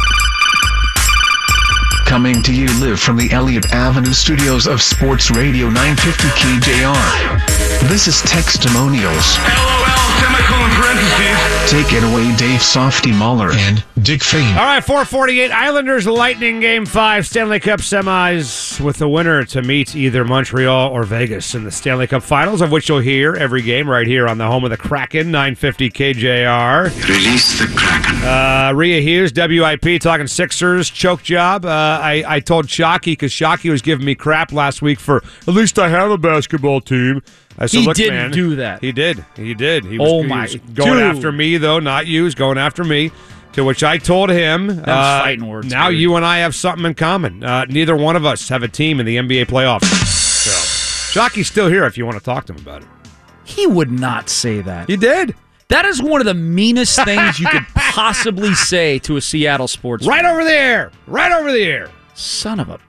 S6: Coming to you live from the Elliott Avenue studios of Sports Radio nine fifty K J R. This is Textimonials.
S7: LOL, semicolon parentheses.
S6: Take it away, Dave Softy Muller and Dick Fane.
S2: All right, four forty-eight, Islanders Lightning Game five, Stanley Cup semis, with the winner to meet either Montreal or Vegas in the Stanley Cup Finals, of which you'll hear every game right here on the home of the Kraken, nine fifty K J R.
S7: Release the Kraken.
S2: Uh, Rhea Hughes, W I P, talking Sixers, choke job. Uh, I, I told Shockey, because Shockey was giving me crap last week for, at least I have a basketball team. I said,
S5: He
S2: look,
S5: didn't
S2: man,
S5: do that.
S2: He did. He did. He was,
S5: Oh,
S2: he
S5: my-
S2: was going
S5: dude.
S2: after me, though, not you. He was going after me. To which I told him, uh,
S5: fighting words,
S2: now
S5: dude.
S2: you and I have something in common. Uh, neither one of us have a team in the N B A playoffs. So, Shockey's still here if you want to talk to him about it.
S5: He would not say that.
S2: He did.
S5: That is one of the meanest things you could possibly say to a Seattle sports
S2: Right
S5: fan.
S2: over there. Right over there.
S5: Son of a...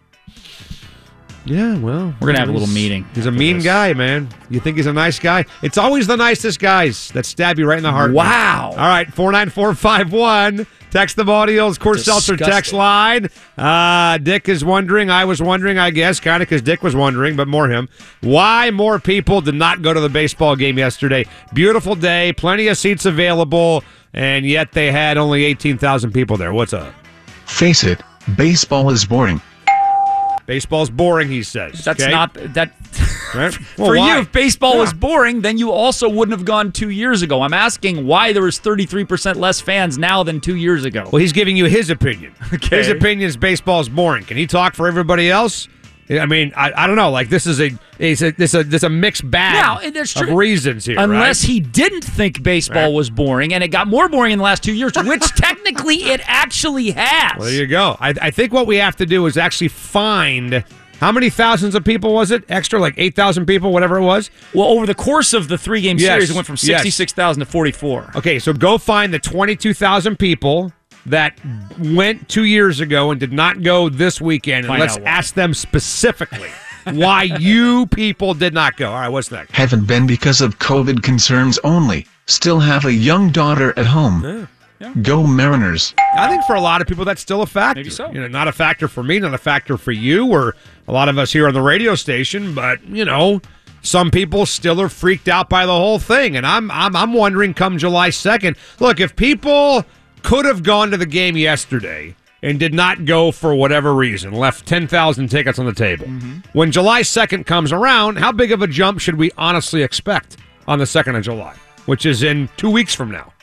S2: Yeah, well,
S5: We're going to have a little
S2: he's-
S5: meeting.
S2: He's a
S5: after
S2: mean
S5: this.
S2: guy, man. You think he's a nice guy? It's always the nicest guys that stab you right in the heart.
S5: Wow.
S2: All right, four nine four five one. Text the audios, Court Seltzer
S5: Disgusting.
S2: text line. Uh, Dick is wondering, I was wondering, I guess, kind of because Dick was wondering, but more him, why more people did not go to the baseball game yesterday. Beautiful day, plenty of seats available, and yet they had only eighteen thousand people there. What's up?
S6: Face it, baseball is boring.
S2: Baseball's boring, he says.
S5: That's
S2: okay?
S5: not... that.
S2: Right? Well,
S5: For
S2: why?
S5: you, if baseball
S2: Yeah.
S5: was boring, then you also wouldn't have gone two years ago. I'm asking why there was thirty-three percent less fans now than two years ago.
S2: Well, he's giving you his opinion.
S5: Okay.
S2: His opinion is baseball's boring. Can he talk for everybody else? I mean, I, I don't know. Like this is a it's a this a this a mixed bag
S5: Now, and that's
S2: of
S5: true.
S2: reasons here.
S5: Unless
S2: right?
S5: he didn't think baseball
S2: Right.
S5: was boring, and it got more boring in the last two years, which technically it actually has.
S2: Well, there you go. I, I think what we have to do is actually find how many thousands of people was it? Extra, like eight thousand people, whatever it was.
S5: Well, over the course of the three-game
S2: Yes.
S5: series, it went from
S2: Yes.
S5: sixty-six thousand to forty-four.
S2: Okay, so go find the twenty-two thousand people that went two years ago and did not go this weekend, and
S5: Find
S2: let's
S5: out why.
S2: ask them specifically why you people did not go. All right, what's next?
S6: Haven't been because of COVID concerns only. Still have a young daughter at home. Go Mariners.
S2: I think for a lot of people that's still a factor.
S5: Maybe so.
S2: You know, not a factor for me, not a factor for you, or a lot of us here on the radio station. But you know, some people still are freaked out by the whole thing, and I'm I'm I'm wondering, come July second. Look, if people could have gone to the game yesterday and did not go for whatever reason, left ten thousand tickets on the table. When July second comes around, how big of a jump should we honestly expect on the second of July, which is in two weeks from now?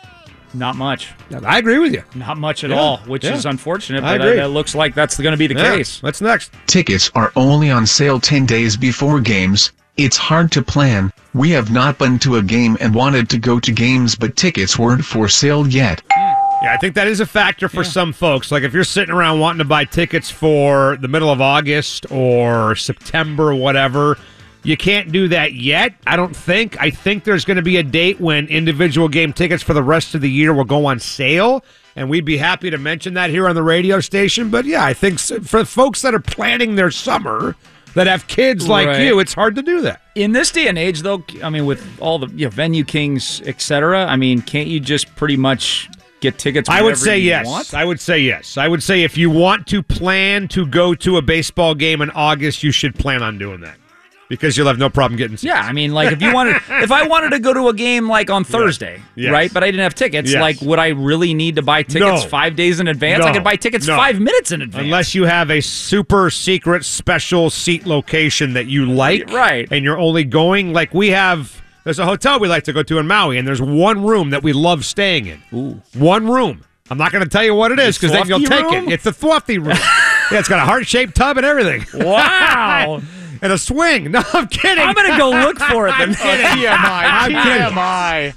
S5: Not much.
S2: I agree with you.
S5: Not much at
S2: Yeah.
S5: all, which
S2: Yeah.
S5: is unfortunate,
S2: I
S5: but
S2: agree.
S5: uh, it looks like that's going to be the
S2: Yeah.
S5: case.
S2: What's next?
S6: Tickets are only on sale ten days before games. It's hard to plan. We have not been to a game and wanted to go to games, but tickets weren't for sale yet.
S2: Yeah, I think that is a factor for some folks. Like if you're sitting around wanting to buy tickets for the middle of August or September, whatever, you can't do that yet, I don't think. I think there's going to be a date when individual game tickets for the rest of the year will go on sale, and we'd be happy to mention that here on the radio station. But yeah, I think s- for folks that are planning their summer, that have kids like
S5: Right.
S2: you, it's hard to do that.
S5: In this day and age, though, I mean, with all the you know, venue kings, et cetera, I mean, can't you just pretty much get tickets
S2: I would
S5: whenever
S2: say
S5: you
S2: yes.
S5: want?
S2: I would say yes. I would say if you want to plan to go to a baseball game in August, you should plan on doing that because you'll have no problem getting seats.
S5: Yeah, I mean, like if you wanted, if I wanted to go to a game like on Thursday,
S2: Yes.
S5: right? But I didn't have tickets.
S2: Yes.
S5: Like, would I really need to buy tickets
S2: No.
S5: five days in advance?
S2: No.
S5: I could buy tickets
S2: No.
S5: five minutes in advance.
S2: Unless you have a super secret special seat location that you like.
S5: Right.
S2: And you're only going, like we have, There's a hotel we like to go to in Maui, and there's one room that we love staying in.
S5: Ooh.
S2: One room. I'm not going to tell you what it is because then you'll take
S5: room?
S2: it. It's the Thwafty room. Yeah, it's got a heart-shaped tub and everything.
S5: Wow.
S2: And a swing. No, I'm kidding.
S5: I'm going to go look for it.
S2: I'm kidding.
S5: T M I.
S2: I'm kidding.
S5: T M I.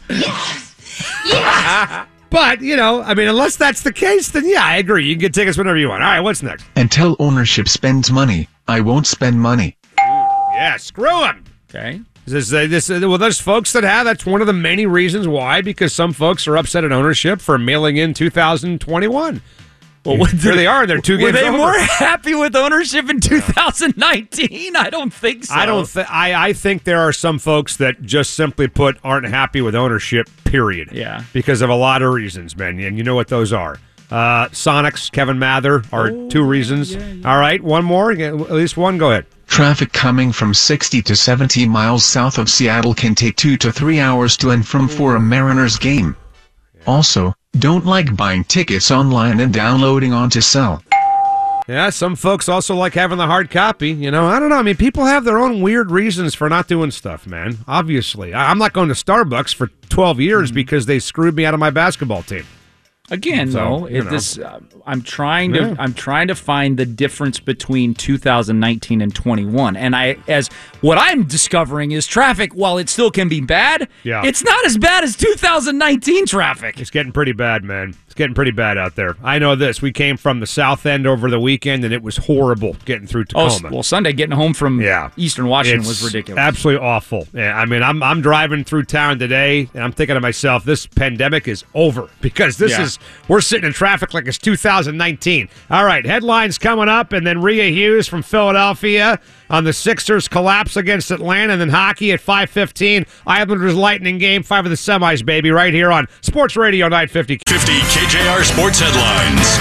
S2: But, you know, I mean, unless that's the case, then yeah, I agree. You can get tickets whenever you want. All right, what's next?
S6: Until ownership spends money, I won't spend money.
S2: Yeah, screw them.
S5: Okay.
S2: This, uh, this, uh, well, there's folks that have. That's one of the many reasons why, because some folks are upset at ownership for mailing in two thousand twenty-one. Well, what, here they are. They're two games
S5: Were they
S2: over.
S5: more happy with ownership in two thousand nineteen? I don't think so.
S2: I don't. Th- I I think there are some folks that just simply put aren't happy with ownership. Period.
S5: Yeah.
S2: Because of a lot of reasons, man, and you know what those are. Uh, Sonics, Kevin Mather are
S5: Oh,
S2: two reasons.
S5: yeah, yeah.
S2: All right, one more. At least one. Go ahead.
S6: Traffic coming from sixty to seventy miles south of Seattle can take two to three hours to and from for a Mariners game. Also, don't like buying tickets online and downloading on to sell.
S2: Yeah, some folks also like having the hard copy. You know, I don't know. I mean, people have their own weird reasons for not doing stuff, man. Obviously. I- I'm not going to Starbucks for twelve years
S5: Mm-hmm.
S2: because they screwed me out of my basketball team.
S5: Again,
S2: So,
S5: though,
S2: you
S5: it,
S2: know.
S5: this uh, I'm trying to
S2: Yeah.
S5: I'm trying to find the difference between two thousand nineteen and twenty-one, and I as what I'm discovering is traffic. While it still can be bad,
S2: Yeah.
S5: it's not as bad as two thousand nineteen traffic.
S2: It's getting pretty bad, man. It's getting pretty bad out there. I know this. We came from the south end over the weekend, and it was horrible getting through
S5: Oh,
S2: Tacoma.
S5: well, Sunday getting home from
S2: Yeah.
S5: Eastern Washington
S2: It's
S5: was ridiculous.
S2: Absolutely awful. Yeah, I mean, I'm I'm driving through town today, and I'm thinking to myself, this pandemic is over because this
S5: Yeah.
S2: is we're sitting in traffic like it's two thousand nineteen. All right, headlines coming up, and then Rhea Hughes from Philadelphia on the Sixers collapse against Atlanta, and then hockey at five fifteen. Islanders Lightning game five of the semis, baby, right here on Sports Radio nine fifty.
S1: fifty K J R Sports Headlines.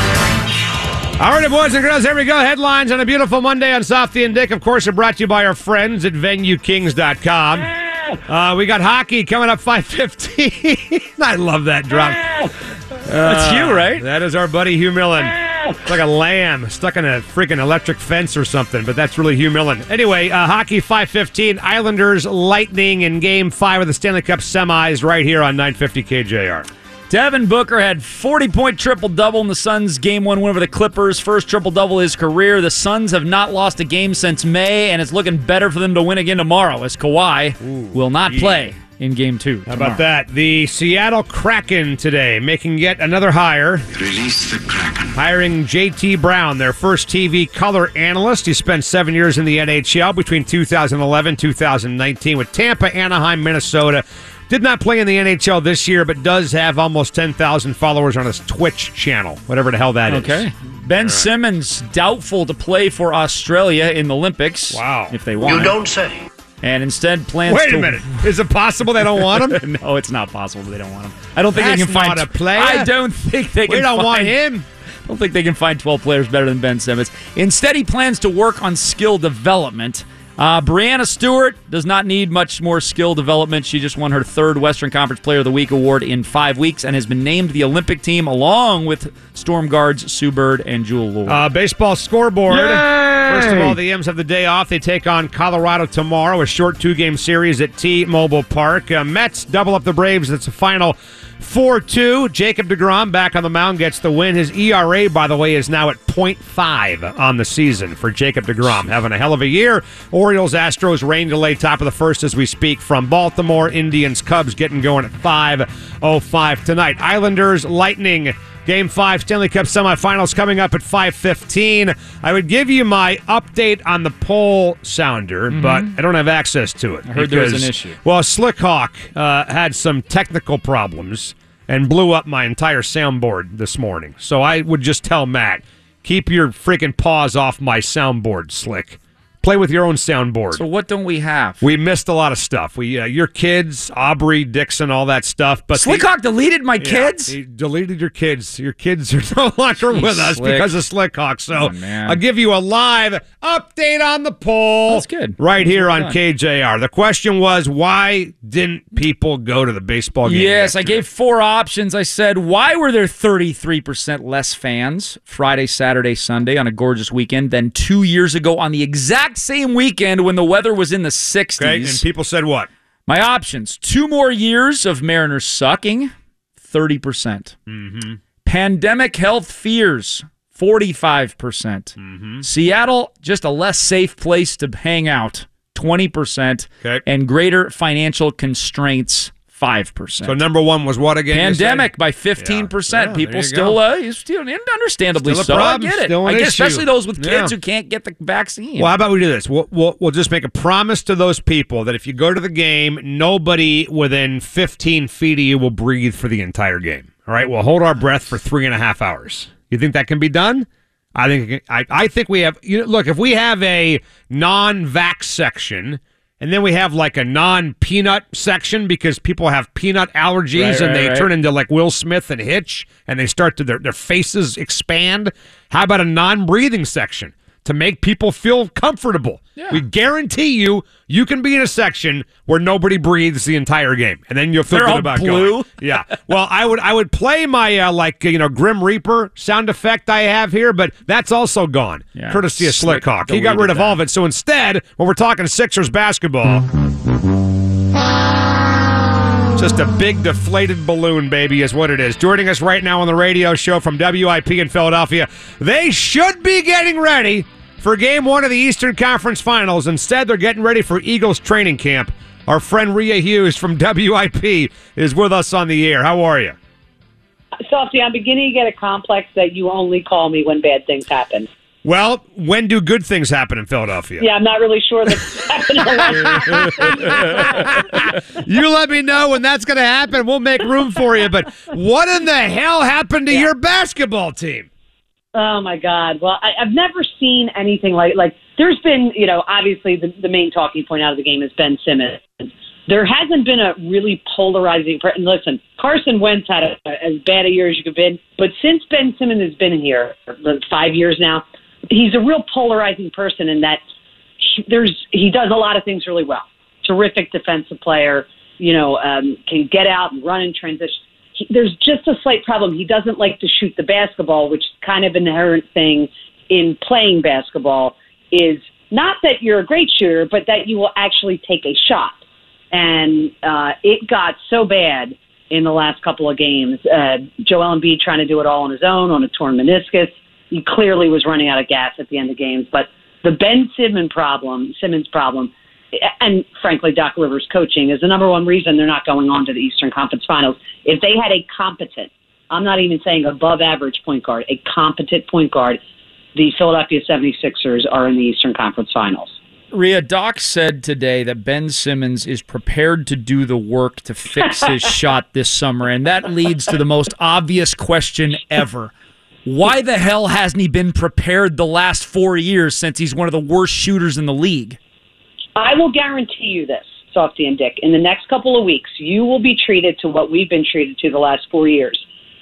S2: All right, boys and girls, here we go. Headlines on a beautiful Monday on Softy and Dick. Of course, are brought to you by our friends at Venue Kings dot com. Uh, we got hockey coming up five fifteen. I love that drop.
S5: That's you, right?
S2: That is our buddy Hugh Millen. It's like a lamb stuck in a freaking electric fence or something, but that's really Hugh Millen. Anyway, uh, hockey five fifteen. Islanders Lightning in Game five of the Stanley Cup semis right here on nine fifty K J R.
S5: Devin Booker had forty-point triple-double in the Suns' Game one win over the Clippers. First triple-double of his career. The Suns have not lost a game since May, and it's looking better for them to win again tomorrow as Kawhi will not
S2: yeah.
S5: play in Game two
S2: How
S5: tomorrow.
S2: about that? The Seattle Kraken today making yet another hire.
S7: Release the Kraken.
S2: Hiring J T Brown, their first T V color analyst. He spent seven years in the N H L between two thousand eleven and two thousand nineteen with Tampa, Anaheim, Minnesota. Did not play in the N H L this year, but does have almost ten thousand followers on his Twitch channel, whatever the hell that is.
S5: Okay. Ben Simmons doubtful to play for Australia in the Olympics.
S2: Wow.
S5: If they want.
S7: You don't say.
S5: And instead plans
S2: Wait
S5: to...
S2: a minute. Is it possible they don't want him?
S5: No, it's not possible they don't want him. I don't think
S2: That's
S5: they can find
S2: not a player.
S5: I don't think they can
S2: We don't
S5: find
S2: want him.
S5: I don't think they can find twelve players better than Ben Simmons. Instead, he plans to work on skill development. Uh, Brianna Stewart does not need much more skill development. She just won her third Western Conference Player of the Week award in five weeks and has been named the Olympic team along with Storm Guards Sue Bird and Jewel Lord.
S2: Uh, baseball scoreboard.
S5: Yay!
S2: First of all, the M's have the day off. They take on Colorado tomorrow, a short two-game series at T-Mobile Park. Uh, Mets double up the Braves. It's a final four two. Jacob deGrom back on the mound gets the win. His E R A, by the way, is now at point five on the season for Jacob deGrom. Having a hell of a year. Orioles, Astros, rain delay, top of the first as we speak from Baltimore. Indians, Cubs getting going at five oh five tonight. Islanders, Lightning. Game five Stanley Cup semifinals coming up at five fifteen. I would give you my update on the poll sounder, mm-hmm. but I don't have access to it.
S5: I heard
S2: because,
S5: there was an issue.
S2: Well, Slickhawk uh, had some technical problems and blew up my entire soundboard this morning. So I would just tell Matt, keep your freaking paws off my soundboard, Slick. Play with your own soundboard.
S5: So what don't we have?
S2: We missed a lot of stuff. We, uh, your kids, Aubrey, Dixon, all that stuff. But
S5: Slickhawk
S2: the,
S5: deleted my
S2: yeah,
S5: kids?
S2: He deleted your kids. Your kids are no longer
S5: Jeez,
S2: with us
S5: Slick.
S2: because of Slickhawk. So
S5: Oh, man.
S2: I'll give you a live update on the poll.
S5: That's good.
S2: Right
S5: That's
S2: here
S5: well
S2: on
S5: done.
S2: K J R. The question was, why didn't people go to the baseball game?
S5: Yes, I
S2: yesterday?
S5: gave four options. I said, why were there thirty-three percent less fans Friday, Saturday, Sunday on a gorgeous weekend than two years ago on the exact same weekend when the weather was in the sixties?
S2: Okay, and people said what?
S5: My options, two more years of Mariners sucking, thirty percent.
S2: Mm-hmm.
S5: Pandemic health fears, forty-five percent.
S2: Mm-hmm.
S5: Seattle, just a less safe place to hang out, twenty percent.
S2: Okay.
S5: And greater financial constraints, five percent.
S2: So number one was what again?
S5: Pandemic by fifteen percent.
S2: Yeah. Yeah,
S5: People
S2: there you
S5: still,
S2: go.
S5: uh, you still, understandably
S2: Still a
S5: so.
S2: problem,
S5: I get it.
S2: still an
S5: I guess,
S2: issue.
S5: especially those with kids
S2: Yeah.
S5: who can't get the vaccine.
S2: Well, how about we do this? We'll, we'll, we'll just make a promise to those people that if you go to the game, nobody within fifteen feet of you will breathe for the entire game. All right? We'll hold our breath for three and a half hours. You think that can be done? I think I, I think we have. You know, look, if we have a non-vax section, and then we have like a non-peanut section because people have peanut allergies
S5: Right,
S2: and
S5: right,
S2: they
S5: right.
S2: turn into like Will Smith and Hitch, and they start to their their faces expand. How about a non-breathing section to make people feel comfortable?
S5: Yeah.
S2: We guarantee you, you can be in a section where nobody breathes the entire game, and then you'll feel
S5: They're
S2: good
S5: all
S2: about
S5: blue?
S2: going. Yeah. Well, I would I would play my uh, like you know Grim Reaper sound effect I have here, but that's also gone,
S5: Yeah.
S2: courtesy of
S5: Slick
S2: Slickhawk. He got rid
S5: deleted
S2: of all of
S5: that.
S2: it. So instead, when we're talking Sixers basketball, just a big deflated balloon, baby, is what it is. Joining us right now on the radio show from W I P in Philadelphia, they should be getting ready for game one of the Eastern Conference Finals. Instead, they're getting ready for Eagles training camp. Our friend Rhea Hughes from W I P is with us on the air. How are you?
S8: Softy, I'm beginning to get a complex that you only call me when bad things happen.
S2: Well, when do good things happen in Philadelphia?
S8: Yeah, I'm not really sure that's happening a lot.
S2: You let me know when that's going to happen. We'll make room for you. But what in the hell happened to
S8: Yeah.
S2: your basketball team?
S8: Oh, my God. Well, I, I've never seen anything like, like, there's been, you know, obviously the, the main talking point out of the game is Ben Simmons. There hasn't been a really polarizing, and listen, Carson Wentz had a, as bad a year as you could been, but since Ben Simmons has been here, five years now, he's a real polarizing person in that he, there's he does a lot of things really well. Terrific defensive player, you know, um, can get out and run in transition. He, there's just a slight problem. He doesn't like to shoot the basketball, which is kind of an inherent thing in playing basketball, is not that you're a great shooter, but that you will actually take a shot. And uh, it got so bad in the last couple of games. Uh, Joel Embiid trying to do it all on his own on a torn meniscus. He clearly was running out of gas at the end of games. But the Ben Simmons problem, Simmons problem, and frankly Doc Rivers' coaching is the number one reason they're not going on to the Eastern Conference Finals. If they had a competent, I'm not even saying above average point guard, a competent point guard, the Philadelphia seventy-sixers are in the Eastern Conference Finals.
S5: Rhea, Doc said today that Ben Simmons is prepared to do the work to fix his shot this summer, and that leads to the most obvious question ever. Why the hell hasn't he been prepared the last four years since he's one of the worst shooters in the league?
S8: I will guarantee you this, Softy and Dick. In the next couple of weeks, you will be treated to what we've been treated to the last four years.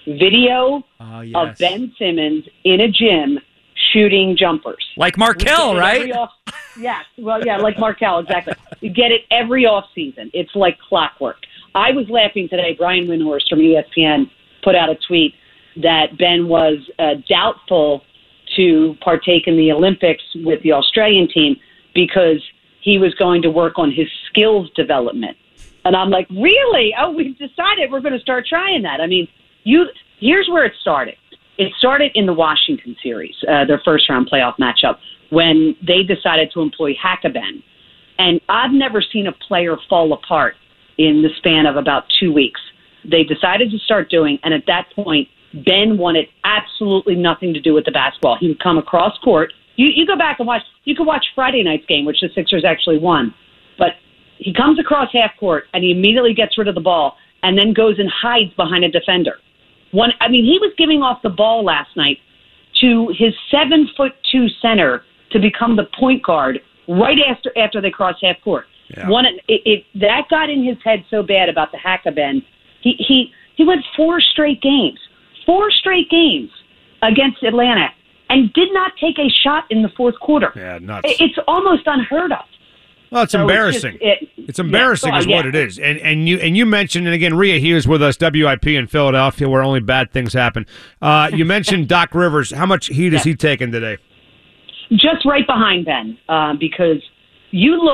S8: Video
S5: Oh, yes.
S8: of Ben Simmons in a gym shooting jumpers.
S5: Like
S8: We
S5: Markel,
S8: get it
S5: right?
S8: every Off- yes. Well, yeah, like Markel, exactly. You get it every off season. It's like clockwork. I was laughing today. Brian Windhorst from E S P N put out a tweet that Ben was uh, doubtful to partake in the Olympics with the Australian team because he was going to work on his skills development. And I'm like, really? Oh, we've decided we're going to start trying that. I mean, you. Here's where it started. It started in the Washington series, uh, their first-round playoff matchup, when they decided to employ Hackeben. And I've never seen a player fall apart in the span of about two weeks. They decided to start doing, and at that point, Ben wanted absolutely nothing to do with the basketball. He would come across court. You, you go back and watch. You could watch Friday night's game, which the Sixers actually won. But he comes across half court, and he immediately gets rid of the ball and then goes and hides behind a defender. One, I mean, he was giving off the ball last night to his seven foot two center to become the point guard right after after they crossed half court.
S2: Yeah.
S8: One, it, it that got in his head so bad about the Hackeben. He he he went four straight games, four straight games against Atlanta, and did not take a shot in the fourth quarter.
S2: Yeah, nuts.
S8: It, it's almost unheard of.
S2: Well, it's
S8: So
S2: embarrassing.
S8: It's, just, it,
S2: It's embarrassing,
S8: yeah,
S2: is
S8: yeah.
S2: what it is. And and you and you mentioned, and again, Rhea Hughes with us, W I P in Philadelphia, where only bad things happen. Uh, you mentioned Doc Rivers. How much heat is
S8: Yeah.
S2: he taking today?
S8: Just right behind Ben, uh, because you look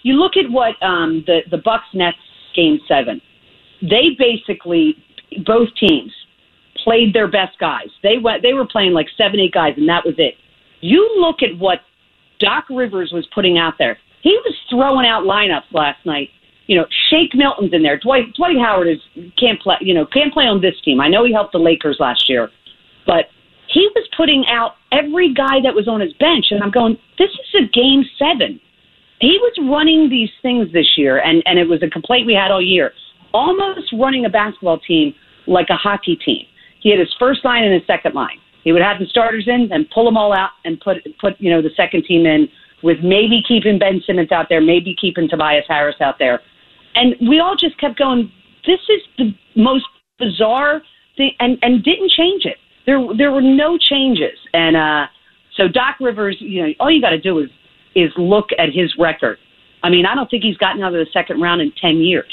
S8: you look at what um, the the Bucks Nets game seven. They basically both teams played their best guys. They went. They were playing like seven, eight guys, and that was it. You look at what Doc Rivers was putting out there. He was throwing out lineups last night. You know, Shake Milton's in there. Dwight Dwight Howard is can't play. You know, can't play on this team. I know he helped the Lakers last year, but he was putting out every guy that was on his bench, and I'm going, this is a game seven. He was running these things this year, and, and it was a complaint we had all year, almost running a basketball team like a hockey team. He had his first line and his second line. He would have the starters in and pull them all out and put, put you know, the second team in with maybe keeping Ben Simmons out there, maybe keeping Tobias Harris out there. And we all just kept going, this is the most bizarre thing, and, and didn't change it. There there were no changes. And uh, so Doc Rivers, you know, all you got to do is is look at his record. I mean, I don't think he's gotten out of the second round in ten years.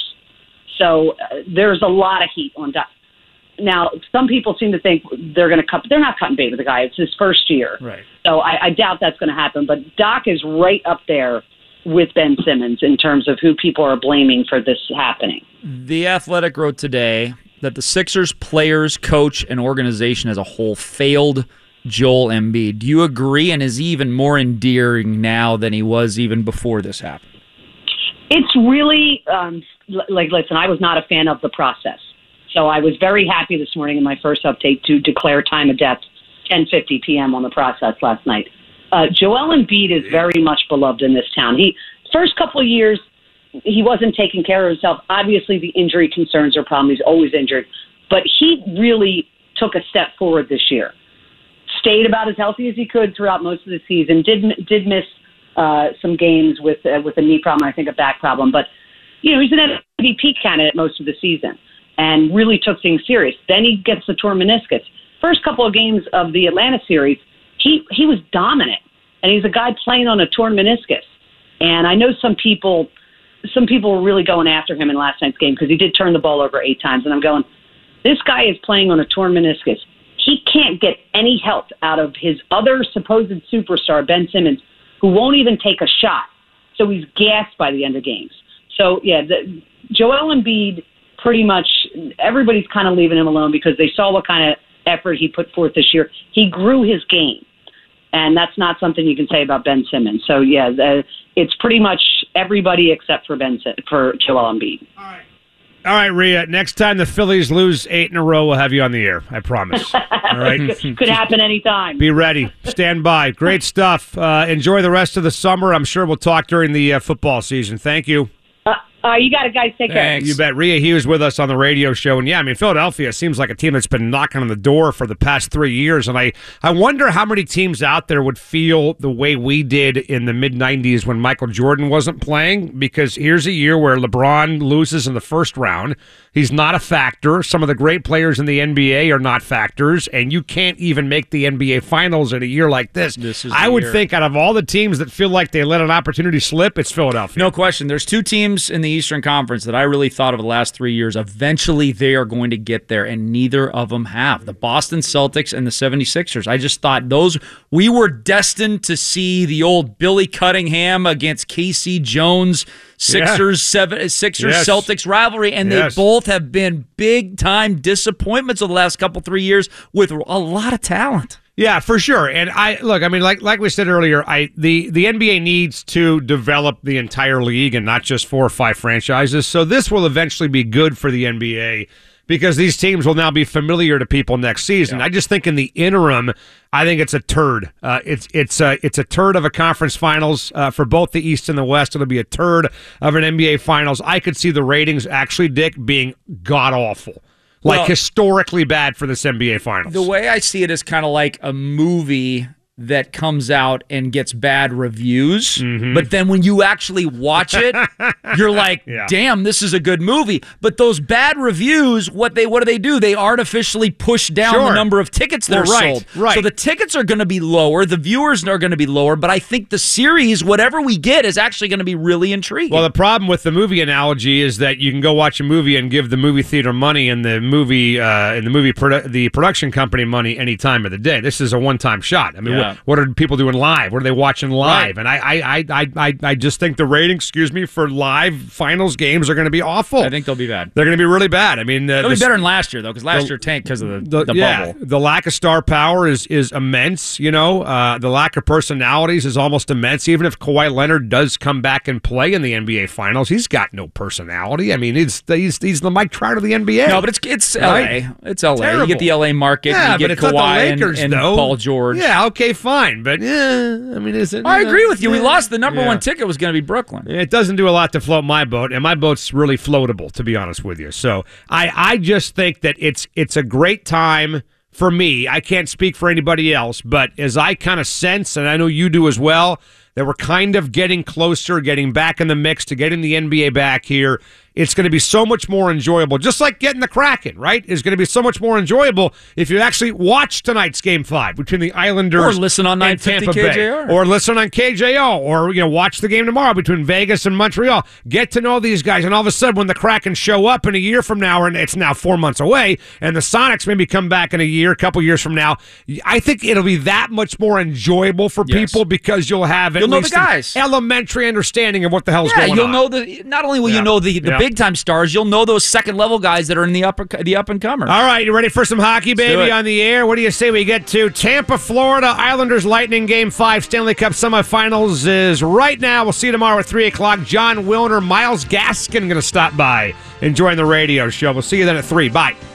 S8: So uh, there's a lot of heat on Doc. Now, some people seem to think they're going to cut. They're not cutting bait with the guy. It's his first year.
S5: Right.
S8: So I, I doubt that's going to happen. But Doc is right up there with Ben Simmons in terms of who people are blaming for this happening.
S5: The Athletic wrote today that the Sixers players, coach, and organization as a whole failed Joel Embiid. Do you agree? And is he even more endearing now than he was even before this happened?
S8: It's really, um, like, listen, I was not a fan of the process. So I was very happy this morning in my first update to declare time of death ten fifty p.m. on the process last night. Uh, Joel Embiid is very much beloved in this town. He first couple of years, he wasn't taking care of himself. Obviously, the injury concerns are a problem. He's always injured. But he really took a step forward this year. Stayed about as healthy as he could throughout most of the season. Did did miss uh, some games with uh, with a knee problem, I think a back problem. But, you know, he's an M V P candidate most of the season and really took things serious. Then he gets the torn meniscus. First couple of games of the Atlanta series, he, he was dominant. And he's a guy playing on a torn meniscus. And I know some people some people were really going after him in last night's game because he did turn the ball over eight times. And I'm going, this guy is playing on a torn meniscus. He can't get any help out of his other supposed superstar, Ben Simmons, who won't even take a shot. So he's gassed by the end of games. So, yeah, the, Joel Embiid, pretty much everybody's kind of leaving him alone because they saw what kind of effort he put forth this year. He grew his game. And that's not something you can say about Ben Simmons. So, yeah, the, it's pretty much everybody except for Ben for Joel Embiid.
S2: All right. All right, Rhea, next time the Phillies lose eight in a row, we'll have you on the air. I promise. All right?
S8: could, could happen anytime.
S2: Be ready. Stand by. Great stuff. Uh, enjoy the rest of the summer. I'm sure we'll talk during the uh, football season. Thank you.
S8: Uh, uh, you got it, guys. Take
S5: Thanks.
S8: care.
S2: You bet. Rhea Hughes with us on the radio show. And, yeah, I mean, Philadelphia seems like a team that's been knocking on the door for the past three years. And I, I wonder how many teams out there would feel the way we did in the mid nineties when Michael Jordan wasn't playing, because here's a year where LeBron loses in the first round. He's not a factor. Some of the great players in the N B A are not factors, and you can't even make the N B A Finals in a year like this.
S5: This is
S2: I
S5: the
S2: would
S5: year.
S2: think out of all the teams that feel like they let an opportunity slip, it's Philadelphia.
S5: No question. There's two teams in the Eastern Conference that I really thought of the last three years. Eventually, they are going to get there, and neither of them have. The Boston Celtics and the seventy-sixers. I just thought those, we were destined to see the old Billy Cunningham against K C Jones, Sixers,
S2: Yeah.
S5: seven, Sixers,
S2: Yes.
S5: Celtics rivalry, and
S2: Yes.
S5: they both have been big-time disappointments of the last couple, three years with a lot of talent.
S2: Yeah, for sure. And I look, I mean, like like we said earlier, I the, the N B A needs to develop the entire league and not just four or five franchises. So this will eventually be good for the N B A because these teams will now be familiar to people next season. Yeah. I just think in the interim, I think it's a turd. Uh, it's it's a it's a turd of a conference finals uh, for both the East and the West. It'll be a turd of an N B A Finals. I could see the ratings actually, Dick, being god awful. Like
S5: Well,
S2: historically bad for this N B A Finals.
S5: The way I see it is kind of like a movie that comes out and gets bad reviews,
S2: Mm-hmm.
S5: but then when you actually watch it, you're like,
S2: Yeah.
S5: damn, this is a good movie. But those bad reviews, what they what do they do? They artificially push down
S2: Sure.
S5: the number of tickets that
S2: Well,
S5: are
S2: right,
S5: sold.
S2: right.
S5: So the tickets are going to be lower, the viewers are going to be lower, but I think the series, whatever we get, is actually going to be really intriguing.
S2: Well, the problem with the movie analogy is that you can go watch a movie and give the movie theater money and the movie uh, and the movie produ- the production company money any time of the day. This is a one time shot. I mean,
S5: Yeah. Yeah.
S2: what are people doing live? What are they watching live?
S5: Right.
S2: And I, I, I, I, I, I just think the ratings, excuse me, for live finals games are going to be awful.
S5: I think they'll be bad.
S2: They're going to be really bad. I mean, uh,
S5: They'll be
S2: the-
S5: better than last year, though, because last
S2: the-
S5: year tanked because of the,
S2: the,
S5: the
S2: yeah,
S5: bubble.
S2: the lack of star power is is immense. You know, uh, the lack of personalities is almost immense. Even if Kawhi Leonard does come back and play in the N B A Finals, he's got no personality. I mean, he's he's, he's the Mike Trout of the N B A.
S5: No, but it's it's
S2: Right?
S5: L A. It's L A.
S2: Terrible.
S5: You get the L A market.
S2: Yeah,
S5: you get
S2: but it's
S5: Kawhi
S2: not the Lakers,
S5: and, and
S2: though.
S5: Paul George.
S2: Yeah, okay, fine, but yeah, I mean, is it?
S5: I agree with you. We lost the number
S2: Yeah.
S5: one ticket was going to be Brooklyn.
S2: It doesn't do a lot to float my boat, and my boat's really floatable, to be honest with you. So I, I just think that it's it's a great time for me. I can't speak for anybody else, but as I kind of sense, and I know you do as well, that we're kind of getting closer, getting back in the mix to getting the N B A back here. It's going to be so much more enjoyable, just like getting the Kraken, right? It's going to be so much more enjoyable if you actually watch tonight's Game Five between the Islanders
S5: Or listen on
S2: and
S5: nine fifty
S2: Tampa
S5: K J
S2: Bay,
S5: R.
S2: or listen on K J O, or you know, watch the game tomorrow between Vegas and Montreal. Get to know these guys, and all of a sudden, when the Kraken show up in a year from now, and it's now four months away, and the Sonics maybe come back in a year, a couple years from now, I think it'll be that much more enjoyable for
S5: Yes.
S2: people because you'll have at
S5: You'll know
S2: least
S5: the guys.
S2: an elementary understanding of what the hell's
S5: Yeah,
S2: going
S5: you'll
S2: on.
S5: know the. Not only will
S2: Yeah.
S5: you know the, the
S2: Yeah.
S5: big time stars, you'll know those second level guys that are in the upper the up and comers.
S2: All right, you ready for some hockey,
S5: do
S2: baby,
S5: it.
S2: on the air? What do you say we get to Tampa, Florida, Islanders, Lightning, Game five, Stanley Cup semifinals is right now. We'll see you tomorrow at three o'clock. John Wilner, Miles Gaskin going to stop by, enjoying the radio show. We'll see you then at three. Bye.